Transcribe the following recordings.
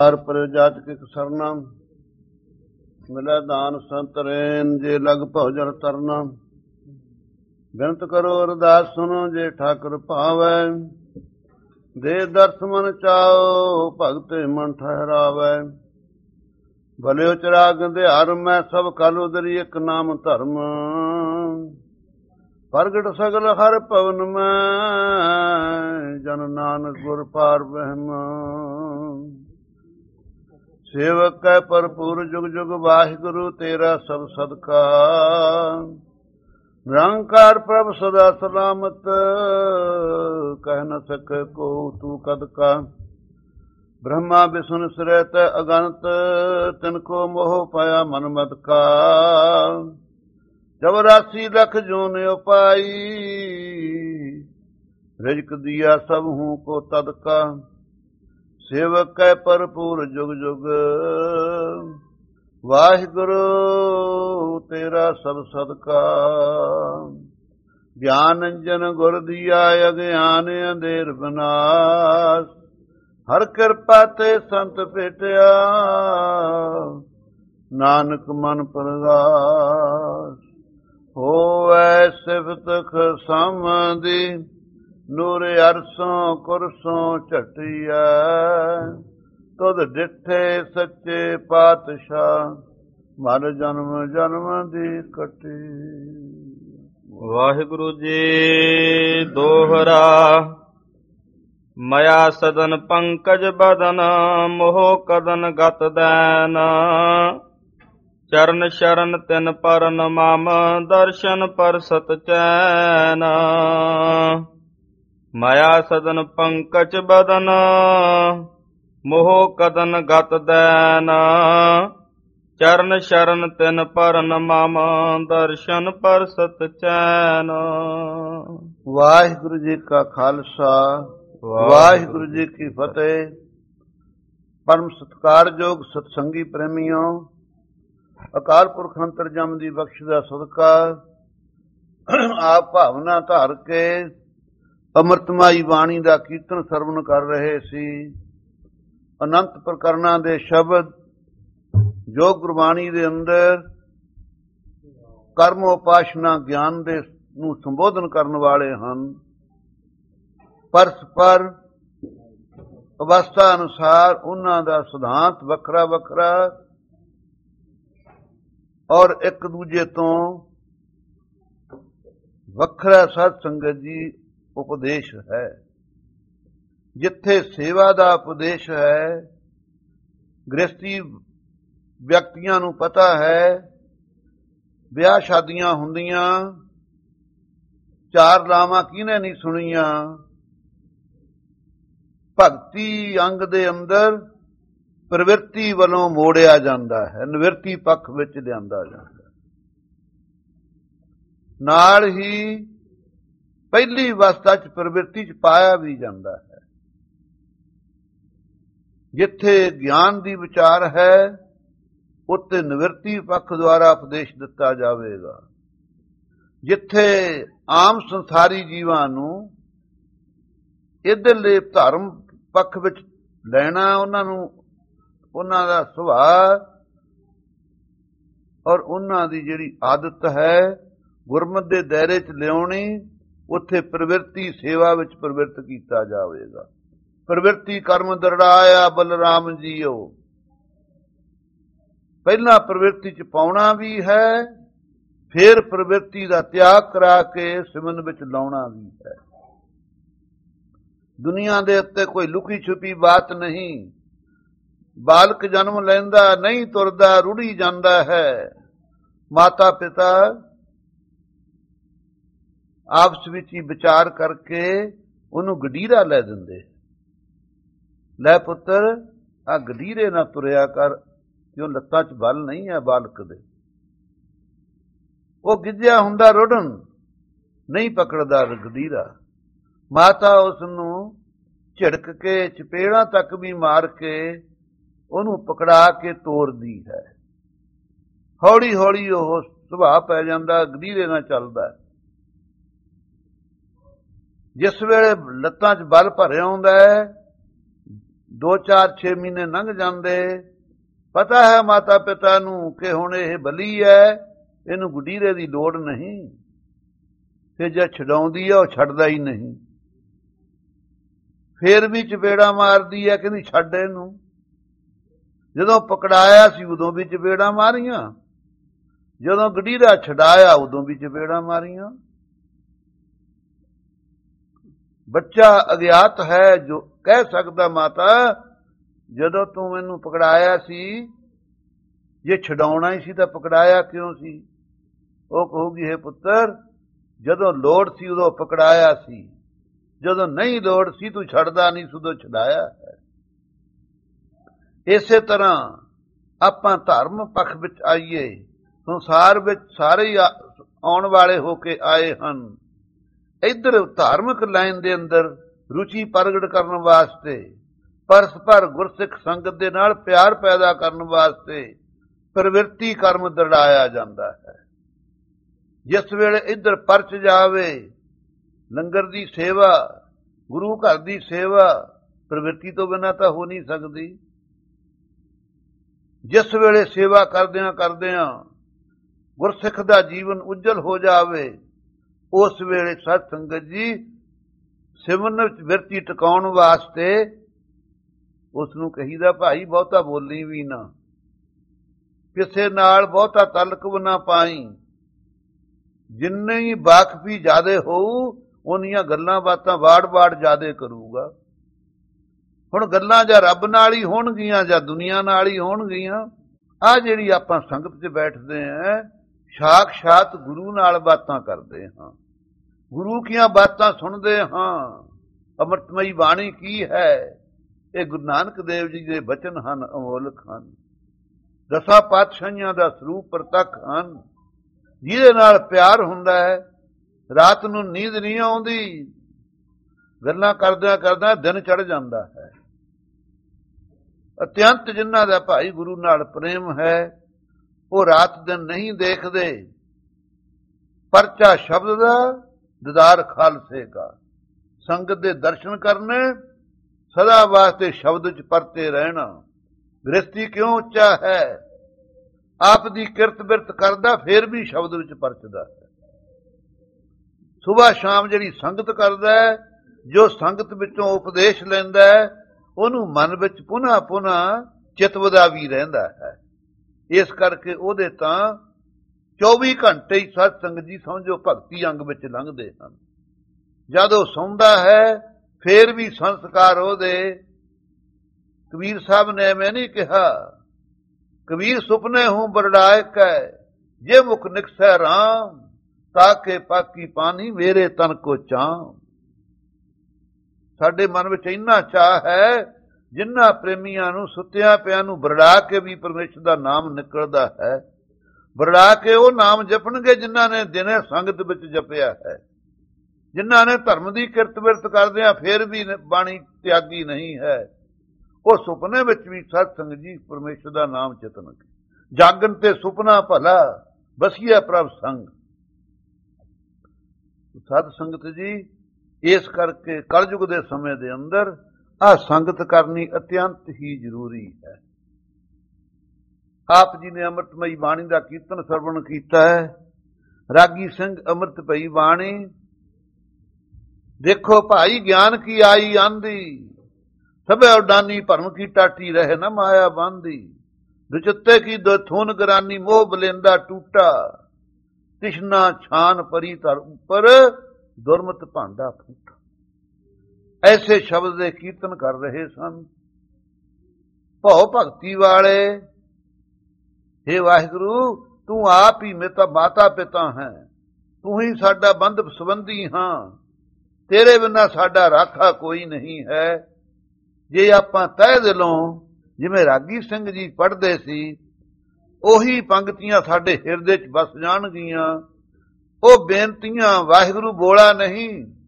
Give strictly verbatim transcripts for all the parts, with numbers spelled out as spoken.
ਹਰ ਪ੍ਰਜਾਤ ਕਿਕ ਸਰਨਾ ਮਿਲੈ ਦਾਨ ਸੰਤ ਰੇਨ ਜੇ ਲਗ ਭਉ ਤਰਨਾ ਬਿਨਤ ਕਰੋ ਅਰਦਾਸ ਸੁਨੋ ਜੇ ਠਾਕੁਰ ਭਾਵੈ ਦੇ ਦਰਸ ਮਨ ਚਾਓ ਭਗਤ ਮਨ ਠਹਿਰਾਵੈ ਭਲੇ ਉਚਰਾਗ ਦਿਹਾਰ ਮੈਂ ਸਭ ਕਲ ਉਦਰੀ ਇੱਕ ਨਾਮ ਧਰਮ ਪ੍ਰਗਟ ਸਗਲ ਹਰ ਭਵਨ ਮੈਂ ਜਨ ਨਾਨਕ ਗੁਰ ਪਾਰ ਬ੍ਰਹਮ ਸੇਵਕ ਕੈ ਭਰਪੂਰ ਜੁਗ ਜੁਗ ਵਾਹਿਗੁਰੂ ਤੇਰਾ ਸਭ ਸਦਕਾ ਨਿਰੰਕਾਰ ਪ੍ਰਭ ਸਦਾ ਸਲਾਮਤ ਕਹਿ ਨ ਸਕੈ ਕੋ ਤੂੰ ਕਦ ਕਾ ਬ੍ਰਹਮਾ ਵਿਸ਼ਨੂੰ ਸਰੈਤ ਅਗਨਤ ਤਿਨ ਕੋ ਮੋਹ ਪਾਇਆ ਮਨ ਮਦ ਕਾ ਚੌਰਾਸੀ ਲੱਖ ਜੂਨ ਉਪਾਈ ਰਿਜਕ ਦਿਆ ਸਭ ਹੂੰ ਕੋ ਤਦ ਕਾ ਸੇਵਕ ਕੈ ਭਰਪੂਰ ਜੁਗ ਜੁਗ ਵਾਹਿਗੁਰੂ ਤੇਰਾ ਸਭ ਸਦਕਾ ਗਿਆਨ ਅੰਜਨ ਗੁਰ ਦੀਆ ਅਗਿਆਨ ਅੰਧੇਰ ਬਨਾਸ ਹਰ ਕਿਰਪਾ ਤੇ ਸੰਤ ਭੇਟਿਆ ਨਾਨਕ ਮਨ ਪਰਗਾਸ ਹੋਵੈ ਸਿਫਤ ਖਸਮਦੀ ਨੂਰ ਅਰਸੋਂ ਕੁਰਸੋਂ ਝਟਿਐ ਤੁਧ ਡਿਠੇ ਸੱਚੇ ਪਾਤਸ਼ਾਹ ਮਰ ਜਨਮ ਜਨਮ ਦੀ ਕਟੀ। ਵਾਹਿਗੁਰੂ ਜੀ ਦੋਹਰਾ ਮਇਆ ਸਦਨ ਪੰਕਜ ਬਦਨ ਮੋਹ ਕਦਨ ਗਤ ਦੈਨ ਚਰਨ ਸ਼ਰਨ ਤਿਨ ਪਰਨ ਮਮ ਦਰਸ਼ਨ ਪਰਸਤ ਚੈਨ ਮਾਇਆ ਸਦਨ ਪੰਕਜ ਬਦਨ ਮੋਹ ਕਦਨ ਗਤ ਦੈਨ ਚਰਨ ਸ਼ਰਨ ਤਿਨ ਪਰਨ ਮਮ ਦਰਸ਼ਨ ਪਰਸਤ ਚੈਨ। ਵਾਹਿਗੁਰੂ ਜੀ ਕਾ ਖਾਲਸਾ ਵਾਹਿਗੁਰੂ ਜੀ ਕੀ ਫਤਿਹ। ਪਰਮ ਸਤਿਕਾਰਯੋਗ ਸਤਸੰਗੀ ਪ੍ਰੇਮੀਓ, ਅਕਾਲ ਪੁਰਖ ਅੰਤਰਜਾਮ ਦੀ ਬਖਸ਼ ਦਾ ਸਦਕਾ ਆਪ ਭਾਵਨਾ ਧਾਰ ਕੇ ਅੰਮ੍ਰਿਤਮਾਈ ਬਾਣੀ ਦਾ ਕੀਰਤਨ ਸਰਵਣ ਕਰ ਰਹੇ ਸੀ। ਅਨੰਤ ਪ੍ਰਕਰਣਾਂ ਦੇ ਸ਼ਬਦ ਜੋ ਗੁਰਬਾਣੀ ਦੇ ਅੰਦਰ ਕਰਮ ਉਪਾਸ਼ਨਾ ਗਿਆਨ ਦੇ ਨੂੰ ਸੰਬੋਧਨ ਕਰਨ ਵਾਲੇ ਹਨ, ਪਰਸਪਰ ਅਵਸਥਾ ਅਨੁਸਾਰ ਉਹਨਾਂ ਦਾ ਸਿਧਾਂਤ ਵੱਖਰਾ ਵੱਖਰਾ ਔਰ ਇੱਕ ਦੂਜੇ ਤੋਂ ਵੱਖਰਾ ਸਾਧ ਸੰਗਤ ਜੀ ਉਪਦੇਸ਼ ਹੈ। ਜਿੱਥੇ ਸੇਵਾ ਦਾ ਉਪਦੇਸ਼ ਹੈ, ਗ੍ਰਸਤੀ ਵਿਅਕਤੀਆਂ ਨੂੰ ਪਤਾ ਹੈ ਵਿਆਹ ਸ਼ਾਦੀਆਂ ਹੁੰਦੀਆਂ, ਚਾਰ ਲਾਵਾਂ ਕਿਹਨੇ ਨਹੀਂ ਸੁਣੀਆਂ। ਭਗਤੀ ਅੰਗ ਦੇ ਅੰਦਰ ਪ੍ਰਵਿਰਤੀ ਵੱਲੋਂ ਮੋੜਿਆ ਜਾਂਦਾ ਹੈ, ਨਿਵਰਤੀ ਪੱਖ ਵਿੱਚ ਲਿਆਂਦਾ ਜਾਂਦਾ। ਨਾਲ ਹੀ ਪਹਿਲੀ ਅਵਸਥਾ ਚ ਪ੍ਰਵਿਰਤੀ ਚ ਪਾਇਆ ਵੀ ਜਾਂਦਾ ਹੈ। ਜਿੱਥੇ ਗਿਆਨ ਦੀ ਵਿਚਾਰ ਹੈ ਉੱਥੇ ਨਿਵਰਤੀ ਪੱਖ ਦੁਆਰਾ ਉਪਦੇਸ਼ ਦਿੱਤਾ ਜਾਵੇਗਾ। ਜਿੱਥੇ ਆਮ ਸੰਸਾਰੀ ਜੀਵਾਂ ਨੂੰ ਇੱਧਰਲੇ ਧਰਮ ਪੱਖ ਵਿੱਚ ਲੈਣਾ, ਉਹਨਾਂ ਨੂੰ ਉਹਨਾਂ ਦਾ ਸੁਭਾਅ ਔਰ ਉਹਨਾਂ ਦੀ ਜਿਹੜੀ ਆਦਤ ਹੈ ਗੁਰਮਤਿ ਦੇ ਦਾਇਰੇ 'ਚ ਲਿਆਉਣੀ, ਉੱਥੇ ਪ੍ਰਵਿਰਤੀ ਸੇਵਾ ਵਿੱਚ ਪ੍ਰਵਿਰਤ ਕੀਤਾ ਜਾਵੇਗਾ। ਪ੍ਰਵਿਰਤੀ ਕਰਮ ਦਰੜਾਇਆ ਬਲਰਾਮ ਜੀਓ। ਪਹਿਲਾਂ ਪ੍ਰਵਿਰਤੀ 'ਚ ਪਾਉਣਾ ਵੀ ਹੈ, ਫਿਰ ਪ੍ਰਵਿਰਤੀ ਦਾ ਤਿਆਗ ਕਰਾ ਕੇ ਸਿਮਰਨ ਵਿੱਚ ਲਾਉਣਾ ਵੀ ਹੈ। ਦੁਨੀਆ ਦੇ ਉੱਤੇ ਕੋਈ ਲੁਕੀ ਛੁਪੀ ਬਾਤ ਨਹੀਂ। ਬਾਲਕ ਜਨਮ ਲੈਂਦਾ ਨਹੀਂ ਤੁਰਦਾ, ਰੁੜੀ ਜਾਂਦਾ ਹੈ। ਮਾਤਾ ਪਿਤਾ ਆਪਸ ਵਿੱਚ ਹੀ ਵਿਚਾਰ ਕਰਕੇ ਉਹਨੂੰ ਗਡੀਰਾ ਲੈ ਦਿੰਦੇ, ਲੈ ਪੁੱਤਰ ਆ ਗਡੀਰੇ ਨਾ ਤੁਰਿਆ ਕਰ, ਕਿਉਂ ਲੱਤਾਂ 'ਚ ਬਲ ਨਹੀਂ ਹੈ ਬਾਲਕ ਦੇ। ਉਹ ਗਿੱਜਿਆ ਹੁੰਦਾ ਰੁੜਨ, ਨਹੀਂ ਪਕੜਦਾ ਗਡੀਰਾ। ਮਾਤਾ ਉਸ ਨੂੰ ਝਿੜਕ ਕੇ ਚਪੇੜਾਂ ਤੱਕ ਵੀ ਮਾਰ ਕੇ ਉਹਨੂੰ ਪਕੜਾ ਕੇ ਤੋਰਦੀ ਹੈ। ਹੌਲੀ ਹੌਲੀ ਉਹ ਸੁਭਾਅ ਪੈ ਜਾਂਦਾ, ਗਡੀਰੇ ਨਾਲ ਚੱਲਦਾ। ਜਿਸ ਵੇਲੇ ਲੱਤਾਂ 'ਚ ਬਲ ਭਰਿਆ ਹੁੰਦਾ ਹੈ, ਦੋ ਚਾਰ ਛੇ ਮਹੀਨੇ ਲੰਘ ਜਾਂਦੇ, ਪਤਾ ਹੈ ਮਾਤਾ ਪਿਤਾ ਨੂੰ ਕਿ ਹੁਣ ਇਹ ਬਲੀ ਹੈ, ਇਹਨੂੰ ਗੁਡੀਰੇ ਦੀ ਲੋੜ ਨਹੀਂ, ਤੇ ਜੇ ਛਡਾਉਂਦੀ ਹੈ ਉਹ ਛੱਡਦਾ ਹੀ ਨਹੀਂ। ਫੇਰ ਵੀ ਚਪੇੜਾ ਮਾਰਦੀ ਹੈ, ਕਹਿੰਦੀ ਛੱਡ ਇਹਨੂੰ। ਜਦੋਂ ਪਕੜਾਇਆ ਸੀ ਉਦੋਂ ਵੀ ਚਪੇੜਾ ਮਾਰੀਆਂ, ਜਦੋਂ ਗਡੀਰਾ ਛਡਾਇਆ ਉਦੋਂ ਵੀ ਚਪੇੜਾ ਮਾਰੀਆਂ। ਬੱਚਾ ਅਗਿਆਤ ਹੈ ਜੋ ਕਹਿ ਸਕਦਾ ਮਾਤਾ ਜਦੋਂ ਤੂੰ ਮੈਨੂੰ ਪਕੜਾਇਆ ਸੀ, ਜੇ ਛਡਾਉਣਾ ਹੀ ਸੀ ਤਾਂ ਪਕੜਾਇਆ ਕਿਉਂ ਸੀ? ਉਹ ਕਹੂਗੀ ਹੈ ਪੁੱਤਰ ਜਦੋਂ ਲੋੜ ਸੀ ਉਦੋਂ ਪਕੜਾਇਆ ਸੀ, ਜਦੋਂ ਨਹੀਂ ਲੋੜ ਸੀ ਤੂੰ ਛੱਡਦਾ ਨਹੀਂ ਸੀ ਉਦੋਂ ਛਡਾਇਆ ਹੈ। ਇਸੇ ਤਰ੍ਹਾਂ ਆਪਾਂ ਧਰਮ ਪੱਖ ਵਿੱਚ ਆਈਏ, ਸੰਸਾਰ ਵਿੱਚ ਸਾਰੇ ਹੀ ਆਉਣ ਵਾਲੇ ਹੋ ਕੇ ਆਏ ਹਨ। ਇੱਧਰ ਧਾਰਮਿਕ ਲਾਈਨ ਦੇ ਅੰਦਰ ਰੁਚੀ ਪ੍ਰਗਟ ਕਰਨ ਵਾਸਤੇ, ਪਰਸਪਰ ਗੁਰਸਿੱਖ ਸੰਗਤ ਦੇ ਨਾਲ ਪਿਆਰ ਪੈਦਾ ਕਰਨ ਵਾਸਤੇ ਪ੍ਰਵਿਰਤੀ ਕਰਮ ਦਰੜਾਇਆ ਜਾਂਦਾ ਹੈ। ਜਿਸ ਵੇਲੇ ਇੱਧਰ ਪਰਚ ਜਾਵੇ ਲੰਗਰ ਦੀ ਸੇਵਾ, ਗੁਰੂ ਘਰ ਦੀ ਸੇਵਾ, ਪ੍ਰਵਿਰਤੀ ਤੋਂ ਬਿਨਾਂ ਤਾਂ ਹੋ ਨਹੀਂ ਸਕਦੀ। ਜਿਸ ਵੇਲੇ ਸੇਵਾ ਕਰਦਿਆਂ ਕਰਦਿਆਂ ਗੁਰਸਿੱਖ ਦਾ ਜੀਵਨ ਉਜਲ ਹੋ ਜਾਵੇ, ਉਸ ਵੇਲੇ ਸਤ ਸੰਗਤ ਜੀ ਸਿਮਰਨ ਵਿੱਚ ਬਿਰਤੀ ਟਿਕਾਉਣ ਵਾਸਤੇ ਉਸ ਨੂੰ ਕਹੀਦਾ ਭਾਈ ਬਹੁਤਾ ਬੋਲੀ ਵੀ ਨਾ, ਕਿਸੇ ਨਾਲ ਬਹੁਤਾ ਤਲਕ ਵੀ ਨਾ ਪਾਈ, ਜਿੰਨੀ ਵਾਕਫੀ ਜ਼ਿਆਦੇ ਹੋਊ ਉਹਨੀਆਂ ਗੱਲਾਂ ਬਾਤਾਂ ਵਾੜ ਵਾੜ ਜ਼ਿਆਦੇ ਕਰੂਗਾ। ਹੁਣ ਗੱਲਾਂ ਜਾਂ ਰੱਬ ਨਾਲ ਹੀ ਹੋਣਗੀਆਂ ਜਾਂ ਦੁਨੀਆ ਨਾਲ ਹੀ ਹੋਣਗੀਆਂ। ਆਹ ਜਿਹੜੀ ਆਪਾਂ ਸੰਗਤ 'ਚ ਬੈਠਦੇ ਹਾਂ, ਸਾਖਸ਼ਾਤ ਗੁਰੂ ਨਾਲ ਬਾਤਾਂ ਕਰਦੇ ਹਾਂ, ਗੁਰੂ ਦੀਆਂ ਬਾਤਾਂ ਸੁਣਦੇ ਹਾਂ। ਅੰਮ੍ਰਿਤਮਈ ਬਾਣੀ ਕੀ ਹੈ? ਇਹ ਗੁਰੂ ਨਾਨਕ ਦੇਵ ਜੀ ਦੇ ਬਚਨ ਹਨ, ਅਮੋਲਕ ਹਨ, ਦਸਾਂ ਪਾਤਸ਼ਾਹੀਆਂ ਦਾ ਸਰੂਪ ਪ੍ਰਤੱਖ ਹਨ। ਜਿਹਦੇ ਨਾਲ ਪਿਆਰ ਹੁੰਦਾ ਹੈ ਰਾਤ ਨੂੰ ਨੀਂਦ ਨਹੀਂ ਆਉਂਦੀ, ਗੱਲਾਂ ਕਰਦਿਆਂ ਕਰਦਿਆਂ ਦਿਨ ਚੜ ਜਾਂਦਾ ਹੈ। ਅਤਿਅੰਤ ਜਿਨ੍ਹਾਂ ਦਾ ਭਾਈ ਗੁਰੂ ਨਾਲ ਪ੍ਰੇਮ ਹੈ ਉਹ ਰਾਤ ਦਿਨ ਨਹੀਂ ਦੇਖਦੇ। ਪਰਚਾ ਸ਼ਬਦ ਦਾ, ਦੀਦਾਰ ਖਾਲਸੇ ਦਾ, ਸੰਗਤ ਦੇ ਦਰਸ਼ਨ ਕਰਨੇ, ਸਦਾ ਵਾਸਤੇ ਸ਼ਬਦ 'ਚ ਪਰਤੇ ਰਹਿਣਾ। ਗ੍ਰਸਤੀ ਕਿਉਂ ਉੱਚਾ ਹੈ? ਆਪ ਦੀ ਕਿਰਤ ਬਿਰਤ ਕਰਦਾ ਫੇਰ ਵੀ ਸ਼ਬਦ ਵਿੱਚ ਪਰਚਦਾ ਹੈ। ਸੁਬਾਹ ਸ਼ਾਮ ਜਿਹੜੀ ਸੰਗਤ ਕਰਦਾ ਹੈ, ਜੋ ਸੰਗਤ ਵਿੱਚੋਂ ਉਪਦੇਸ਼ ਲੈਂਦਾ ਹੈ, ਉਹਨੂੰ ਮਨ ਵਿੱਚ ਪੁਨः ਪੁਨः ਚਿਤਵਦਾ ਵੀ ਰਹਿੰਦਾ ਹੈ। ਇਸ ਕਰਕੇ ਉਹਦੇ ਤਾਂ ਚੌਵੀ ਘੰਟੇ ਹੀ ਸਤ ਸੰਗਤ ਜੀ ਸਮਝੋ ਭਗਤੀ ਅੰਗ ਵਿੱਚ ਲੰਘਦੇ ਹਨ। ਜਦ ਉਹ ਸੌਂਦਾ ਹੈ ਫੇਰ ਵੀ ਸੰਸਕਾਰ ਉਹਦੇ। ਕਬੀਰ ਸਾਹਿਬ ਨੇ ਐਵੇਂ ਨਹੀਂ ਕਿਹਾ, ਕਬੀਰ ਸੁਪਨੇ ਹੂੰ ਬਰੜਾਏ ਕੈ ਜੇ ਮੁਖ ਨਿਕਸੈ ਰਾਮ, ਤਾਕੇ ਪਾਕੀ ਪਾਣੀ ਮੇਰੇ ਤਨ ਕੋ ਚਾਮ। ਸਾਡੇ ਮਨ ਵਿੱਚ ਇੰਨਾ ਚਾਹ ਹੈ, ਜਿਨ੍ਹਾਂ ਪ੍ਰੇਮੀਆਂ ਨੂੰ ਸੁੱਤਿਆਂ ਪਿਆਂ ਨੂੰ ਬਰੜਾ ਕੇ ਵੀ ਪਰਮੇਸ਼ਰ ਦਾ ਨਾਮ ਨਿਕਲਦਾ ਹੈ। ਬਰੜਾ ਕੇ ਉਹ ਨਾਮ ਜਪਣਗੇ ਜਿਨ੍ਹਾਂ ਨੇ ਦਿਨੇ ਸੰਗਤ ਵਿੱਚ ਜਪਿਆ ਹੈ, ਜਿਨ੍ਹਾਂ ਨੇ ਧਰਮ ਦੀ ਕਿਰਤ ਬਿਰਤ ਕਰਦਿਆਂ ਫੇਰ ਵੀ ਬਾਣੀ ਤਿਆਗੀ ਨਹੀਂ ਹੈ। ਉਹ ਸੁਪਨੇ ਵਿੱਚ ਵੀ ਸਤ ਸੰਗਤ ਜੀ ਪਰਮੇਸ਼ਰ ਦਾ ਨਾਮ ਚਿਤਨਗੇ। ਜਾਗਣ ਤੇ ਸੁਪਨਾ ਭਲਾ, ਬਸੀਆ ਪ੍ਰਭ ਸੰਗ। ਸਤ ਸੰਗਤ ਜੀ ਇਸ ਕਰਕੇ ਕਲਯੁਗ ਦੇ ਸਮੇਂ ਦੇ ਅੰਦਰ ਆਹ ਸੰਗਤ ਕਰਨੀ ਅਤਿਅੰਤ ਹੀ ਜ਼ਰੂਰੀ ਹੈ। ਆਪ ਜੀ ਨੇ ਅੰਮ੍ਰਿਤਮਈ ਬਾਣੀ ਦਾ ਕੀਰਤਨ ਸਰਵਣ ਕੀਤਾ ਹੈ। ਰਾਗੀ ਸਿੰਘ ਅੰਮ੍ਰਿਤ ਪਈ ਬਾਣੀ ਦੇਖੋ ਭਾਈ, ਗਿਆਨ ਕੀ ਆਈ ਆਂਦੀ, ਸਭੇ ਉਡਾਨੀ ਭਰਮ ਕੀ ਟਾਟੀ ਰਹੇ ਨਾ ਮਾਇਆ ਬਾਂਦੀ। ਦੁਚਿੱਤੇ ਕੀ ਦੋ ਥੂਨ ਗਰਾਨੀ ਮੋਹ ਬਲੇਂਦਾ ਟੂਟਾ, ਤਿਸ਼ਨਾ ਛਾਨ ਪਰੀ ਧਰ ਉੱਪਰ ਦੁਰਮਤ ਭਾਂਡਾ ਫੂਟਾ। ਐਸੇ ਸ਼ਬਦ ਦੇ ਕੀਰਤਨ ਕਰ ਰਹੇ ਸਨ ਭਉ ਭਗਤੀ ਵਾਲੇ। ਹੇ ਵਾਹਿਗੁਰੂ, ਤੂੰ ਆਪ ਹੀ ਮੇਰਾ ਮਾਤਾ ਪਿਤਾ ਹੈ, ਤੂੰ ਹੀ ਸਾਡਾ ਬੰਧ ਸੰਬੰਧੀ ਹਾਂ, ਤੇਰੇ ਬਿਨਾਂ ਸਾਡਾ ਰਾਖਾ ਕੋਈ ਨਹੀਂ ਹੈ। ਜੇ ਆਪਾਂ ਤਹਿ ਦਿਲੋਂ ਜਿਵੇਂ ਰਾਗੀ ਸਿੰਘ ਜੀ ਪੜ੍ਹਦੇ ਸੀ, ਉਹੀ ਪੰਕਤੀਆਂ ਸਾਡੇ ਹਿਰਦੇ 'ਚ ਵਸ ਜਾਣਗੀਆਂ। ਉਹ ਬੇਨਤੀਆਂ ਵਾਹਿਗੁਰੂ ਬੋਲਾ ਨਹੀਂ,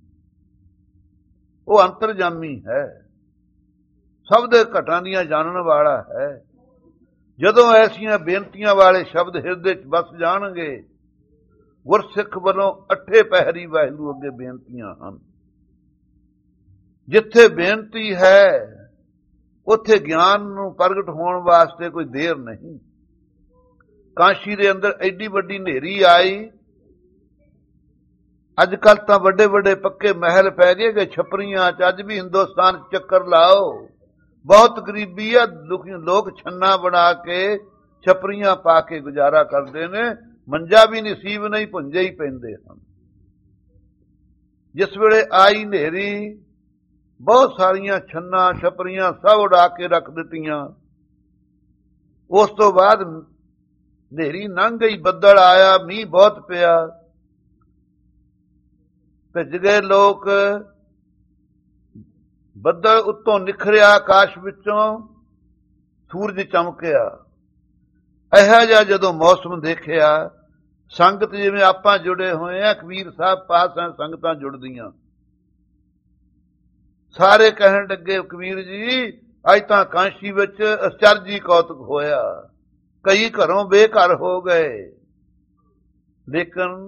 ਉਹ ਅੰਤਰਜਾਮੀ ਹੈ, ਸਭ ਦੇ ਘਟਾਂ ਦੀਆਂ ਜਾਣਨ ਵਾਲਾ ਹੈ। ਜਦੋਂ ਐਸੀਆਂ ਬੇਨਤੀਆਂ ਵਾਲੇ ਸ਼ਬਦ ਹਿਰਦੇ 'ਚ ਵਸ ਜਾਣਗੇ, ਗੁਰਸਿੱਖ ਵੱਲੋਂ ਅੱਠੇ ਪਹਿਰੀ ਵਾਹਿਗੁਰੂ ਅੱਗੇ ਬੇਨਤੀਆਂ ਹਨ। ਜਿੱਥੇ ਬੇਨਤੀ ਹੈ ਉੱਥੇ ਗਿਆਨ ਨੂੰ ਪ੍ਰਗਟ ਹੋਣ ਵਾਸਤੇ ਕੋਈ ਦੇਰ ਨਹੀਂ। ਕਾਸ਼ੀ ਦੇ ਅੰਦਰ ਐਡੀ ਵੱਡੀ ਹਨੇਰੀ ਆਈ। ਅੱਜ ਕੱਲ ਤਾਂ ਵੱਡੇ ਵੱਡੇ ਪੱਕੇ ਮਹਿਲ ਪੈ ਗਏ ਕਿ ਛਪਰੀਆਂ ਚ। ਅੱਜ ਵੀ ਹਿੰਦੁਸਤਾਨ ਚ ਚੱਕਰ ਲਾਓ, ਬਹੁਤ ਗਰੀਬੀ ਆ। ਲੋਕ ਛੰਨਾ ਬਣਾ ਕੇ ਛਪਰੀਆਂ ਪਾ ਕੇ ਗੁਜ਼ਾਰਾ ਕਰਦੇ ਨੇ। ਮੰਜਾ ਵੀ ਨਸੀਬ ਨਹੀਂ, ਭੁੰਜੇ ਹੀ ਪੈਂਦੇ ਹਨ। ਜਿਸ ਵੇਲੇ ਆਈ ਹਨੇਰੀ, ਬਹੁਤ ਸਾਰੀਆਂ ਛੰਨਾ ਛਪਰੀਆਂ ਸਭ ਉਡਾ ਕੇ ਰੱਖ ਦਿੱਤੀਆਂ। ਉਸ ਤੋਂ ਬਾਅਦ ਹਨੇਰੀ ਲੰਘ ਗਈ, ਬੱਦਲ ਆਇਆ, ਮੀਂਹ ਬਹੁਤ ਪਿਆ। ਭਿੱਜ ਗਏ ਲੋਕ। ਬੱਦਲ ਉੱਤੋਂ ਨਿਖਰਿਆ, ਆਕਾਸ਼ ਵਿੱਚੋਂ ਸੂਰਜ ਚਮਕਿਆ। ਇਹੋ ਜਿਹਾ ਜਦੋਂ ਮੌਸਮ ਦੇਖਿਆ, ਸੰਗਤ ਜਿਵੇਂ ਆਪਾਂ ਜੁੜੇ ਹੋਏ ਆ, ਕਬੀਰ ਸਾਹਿਬ ਪਾਸ ਹੈ, ਸੰਗਤਾਂ ਜੁੜਦੀਆਂ। ਸਾਰੇ ਕਹਿਣ ਲੱਗੇ, ਕਬੀਰ ਜੀ ਅੱਜ ਤਾਂ ਕਾਂਸ਼ੀ ਵਿੱਚ ਅਚਰਜੀ ਕੌਤਕ ਹੋਇਆ, ਕਈ ਘਰੋਂ ਬੇਘਰ ਹੋ ਗਏ। ਲੇਕਿਨ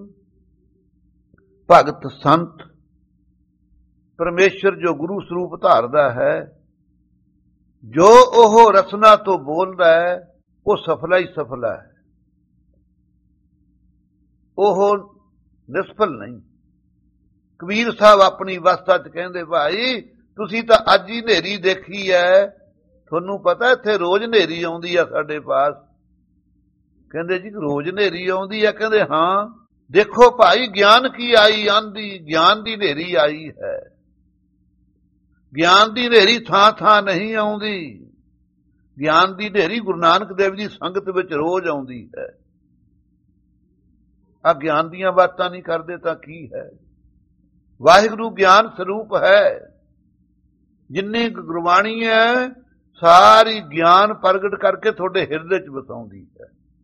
ਭਗਤ ਸੰਤ ਪਰਮੇਸ਼ਰ ਜੋ ਗੁਰੂ ਸਰੂਪ ਧਾਰਦਾ ਹੈ, ਜੋ ਉਹ ਰਸਨਾ ਤੋਂ ਬੋਲਦਾ ਹੈ, ਉਹ ਸਫਲਾ ਹੀ ਸਫਲਾ ਹੈ, ਉਹ ਨਿਸਫਲ ਨਹੀਂ। ਕਬੀਰ ਸਾਹਿਬ ਆਪਣੀ ਅਵਸਥਾ ਚ ਕਹਿੰਦੇ, ਭਾਈ ਤੁਸੀਂ ਤਾਂ ਅੱਜ ਹੀ ਹਨੇਰੀ ਦੇਖੀ ਹੈ, ਤੁਹਾਨੂੰ ਪਤਾ ਇੱਥੇ ਰੋਜ਼ ਹਨੇਰੀ ਆਉਂਦੀ ਆ ਸਾਡੇ ਪਾਸ। ਕਹਿੰਦੇ ਜੀ ਰੋਜ਼ ਹਨੇਰੀ ਆਉਂਦੀ ਆ? ਕਹਿੰਦੇ ਹਾਂ। ਦੇਖੋ ਭਾਈ, ਗਿਆਨ ਕੀ ਆਈ ਆਂਦੀ, ਗਿਆਨ ਦੀ ਹਨੇਰੀ ਆਈ ਹੈ। ਗਿਆਨ ਦੀ ਹਨੇਰੀ ਥਾਂ ਥਾਂ ਨਹੀਂ ਆਉਂਦੀ। ਗਿਆਨ ਦੀ ਹਨੇਰੀ ਗੁਰੂ ਨਾਨਕ ਦੇਵ ਦੀ ਸੰਗਤ ਵਿੱਚ ਰੋਜ਼ ਆਉਂਦੀ ਹੈ। ਆ ਗਿਆਨ ਦੀਆਂ ਬਾਤਾਂ ਨਹੀਂ ਕਰਦੇ ਤਾਂ ਕੀ ਹੈ? ਵਾਹਿਗੁਰੂ ਗਿਆਨ ਸਰੂਪ ਹੈ। ਜਿੰਨੀ ਗੁਰਬਾਣੀ ਹੈ ਸਾਰੀ ਗਿਆਨ ਪ੍ਰਗਟ ਕਰਕੇ ਤੁਹਾਡੇ ਹਿਰਦੇ ਚ ਵਸਾਉਂਦੀ ਹੈ।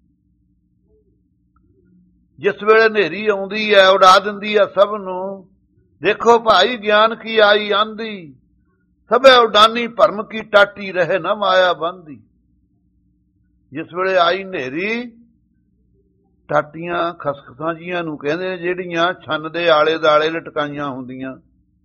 ਜਿਸ ਵੇਲੇ ਹਨੇਰੀ ਆਉਂਦੀ ਹੈ, ਉਡਾ ਦਿੰਦੀ ਹੈ ਸਭ ਨੂੰ। ਦੇਖੋ ਭਾਈ, ਗਿਆਨ ਕੀ ਆਈ ਆਂਦੀ, ਸਭੇ ਉਡਾਨੀ ਭਰਮ ਕੀ ਟਾਟੀ, ਰਹੇ ਨਾ ਮਾਇਆ ਬੰਦੀ। ਜਿਸ ਵੇਲੇ ਆਈ ਹਨੇਰੀ, ਟਾਟੀਆਂ ਖਸਖਸਾਂ ਜੀਆਂ ਨੂੰ ਕਹਿੰਦੇ ਨੇ, ਜਿਹੜੀਆਂ ਛੰਨ ਦੇ ਆਲੇ ਦਾਲੇ ਲਟਕਾਈਆਂ ਹੁੰਦੀਆਂ,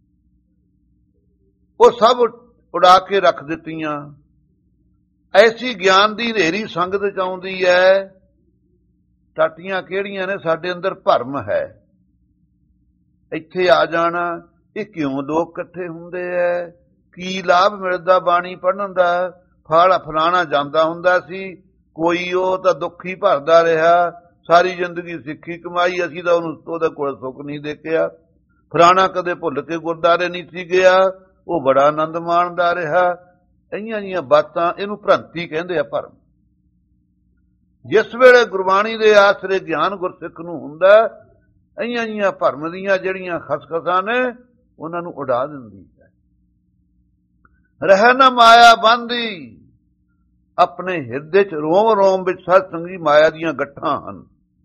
ਉਹ ਸਭ ਉਡਾ ਕੇ ਰੱਖ ਦਿੱਤੀਆਂ। ਐਸੀ ਗਿਆਨ ਦੀ ਹਨੇਰੀ ਸੰਗਤ ਚ ਆਉਂਦੀ ਹੈ। ਟਾਟੀਆਂ ਕਿਹੜੀਆਂ ਨੇ? ਸਾਡੇ ਅੰਦਰ ਭਰਮ ਹੈ। ਇੱਥੇ ਆ ਜਾਣਾ, ਇਹ ਕਿਉਂ ਲੋਕ ਇਕੱਠੇ ਹੁੰਦੇ ਐ, ਕੀ ਲਾਭ ਮਿਲਦਾ ਬਾਣੀ ਪੜ੍ਹਨ ਦਾ, ਫਲ ਫਲਾਣਾ ਜਾਂਦਾ ਹੁੰਦਾ ਸੀ, ਕੋਈ ਉਹ ਤਾਂ ਦੁੱਖ ਹੀ ਭਰਦਾ ਰਿਹਾ, ਸਾਰੀ ਜ਼ਿੰਦਗੀ ਸਿੱਖੀ ਕਮਾਈ, ਅਸੀਂ ਤਾਂ ਉਹਨੂੰ ਉਹਦੇ ਕੋਲ ਸੁੱਖ ਨਹੀਂ ਦੇਖਿਆ। ਫਲਾਣਾ ਕਦੇ ਭੁੱਲ ਕੇ ਗੁਰਦਾਰੇ ਨਹੀਂ ਸੀ ਗਿਆ, ਉਹ ਬੜਾ ਆਨੰਦ ਮਾਣਦਾ ਰਿਹਾ। ਇਹੀਆਂ ਜੀਆਂ ਬਾਤਾਂ, ਇਹਨੂੰ ਭ੍ਰਾਂਤੀ ਕਹਿੰਦੇ ਆ, ਭਰਮ। ਜਿਸ ਵੇਲੇ ਗੁਰਬਾਣੀ ਦੇ ਆਸਰੇ ਗਿਆਨ ਗੁਰਸਿੱਖ ਨੂੰ ਹੁੰਦਾ, ਇਹੀਆਂ ਜੀਆਂ ਭਰਮ ਦੀਆਂ ਜਿਹੜੀਆਂ ਖਸਖਸਾਂ ਨੇ, ਉਹਨਾਂ ਨੂੰ ਉਡਾ ਦਿੰਦੀ ਹੈ। ਰਹਿ ਨਾ ਮਾਇਆ ਬੰਦੀ, ਆਪਣੇ ਹਿਰਦੇ ਚ ਰੋਮ ਰੋਮ ਵਿੱਚ ਸਤ ਸੰਗੀ ਮਾਇਆ ਦੀਆਂ ਗੱਠਾਂ ਹਨ।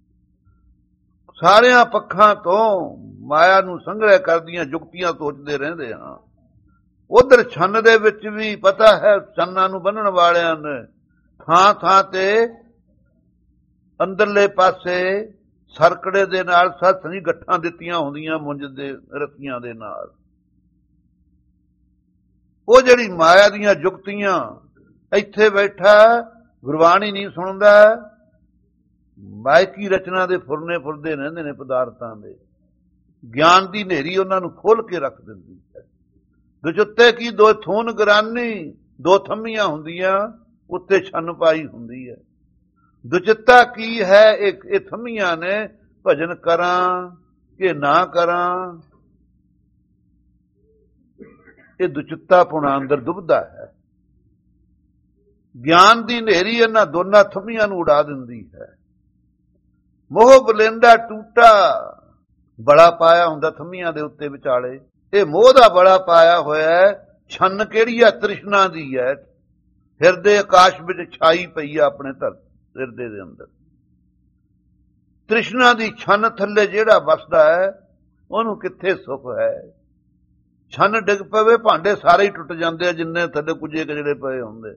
ਸਾਰਿਆਂ ਪੱਖਾਂ ਤੋਂ ਮਾਇਆ ਨੂੰ ਸੰਗ੍ਰਹਿ ਕਰਦੀਆਂ ਜੁਗਤੀਆਂ ਸੋਚਦੇ ਰਹਿੰਦੇ ਹਾਂ। ਉਧਰ ਛੰਨ ਦੇ ਵਿੱਚ ਵੀ ਪਤਾ ਹੈ, ਛੰਨਾਂ ਨੂੰ ਬੰਨਣ ਵਾਲਿਆਂ ਨੇ ਥਾਂ ਥਾਂ ਤੇ ਅੰਦਰਲੇ ਪਾਸੇ ਸਰਕੜੇ ਦੇ ਨਾਲ ਸਤ ਸੰਗੀ ਗੱਠਾਂ ਦਿੱਤੀਆਂ ਹੁੰਦੀਆਂ, ਮੁੰਜ ਦੇ ਰੱਸੀਆਂ ਦੇ ਨਾਲ। ਉਹ ਜਿਹੜੀ ਮਾਇਆ ਦੀਆਂ ਜੁਗਤੀਆਂ, ਇੱਥੇ ਬੈਠਾ ਗੁਰਬਾਣੀ ਨਹੀਂ ਸੁਣਦਾ, ਮਾਇਕੀ ਰਚਨਾ ਦੇ ਫੁਰਨੇ ਫੁਰਦੇ ਰਹਿੰਦੇ ਨੇ ਪਦਾਰਥਾਂ ਦੇ। ਗਿਆਨ ਦੀ ਹਨੇਰੀ ਉਹਨਾਂ ਨੂੰ ਖੋਲ ਕੇ ਰੱਖ ਦਿੰਦੀ ਹੈ। ਦੁਚੁੱਤੇ ਕੀ ਦੋ ਥੂਨ ਗਰਾਨੀ, ਦੋ ਥੰਮੀਆਂ ਹੁੰਦੀਆਂ, ਉੱਤੇ ਛੰਨ ਪਾਈ ਹੁੰਦੀ ਹੈ। ਦੁਚਿੱਤਾ ਕੀ ਹੈ? ਇੱਕ ਇਹ ਥੰਮੀਆਂ ਨੇ, ਭਜਨ ਕਰਾਂ ਕਿ ਨਾ ਕਰਾਂ, ਇਹ ਦੁਚਿੱਤਾ ਪੁਣਾ ਅੰਦਰ ਡੁੱਬਦਾ ਹੈ। ਗਿਆਨ ਦੀ ਹਨੇਰੀ ਇਹਨਾਂ ਦੋਨਾਂ ਥੰਮੀਆਂ ਨੂੰ ਉਡਾ ਦਿੰਦੀ ਹੈ। ਮੋਹ ਬਲੇਂਦਾ ਟੂਟਾ, ਬੜਾ ਪਾਇਆ ਹੁੰਦਾ ਥੰਮੀਆਂ ਦੇ ਉੱਤੇ ਵਿਚਾਲੇ, ਇਹ ਮੋਹ ਦਾ ਬੜਾ ਪਾਇਆ ਹੋਇਆ ਹੈ। ਛੰਨ ਕਿਹੜੀ ਆ? ਤ੍ਰਿਸ਼ਨਾ ਦੀ ਹੈ। ਹਿਰਦੇ ਆਕਾਸ਼ ਵਿੱਚ ਛਾਈ ਪਈ ਆ, ਆਪਣੇ ਧਰ ਹਿਰਦੇ ਦੇ ਅੰਦਰ ਤ੍ਰਿਸ਼ਨਾ ਦੀ ਛੰਨ ਥੱਲੇ ਜਿਹੜਾ ਵਸਦਾ ਹੈ, ਉਹਨੂੰ ਕਿੱਥੇ ਸੁੱਖ ਹੈ? ਛੰਨ ਡਿੱਗ ਪਵੇ, ਭਾਂਡੇ ਸਾਰੇ ਹੀ ਟੁੱਟ ਜਾਂਦੇ ਆ, ਜਿੰਨੇ ਥੱਲੇ ਕੁਝੇ ਜਿਹੜੇ ਪਏ ਹੁੰਦੇ।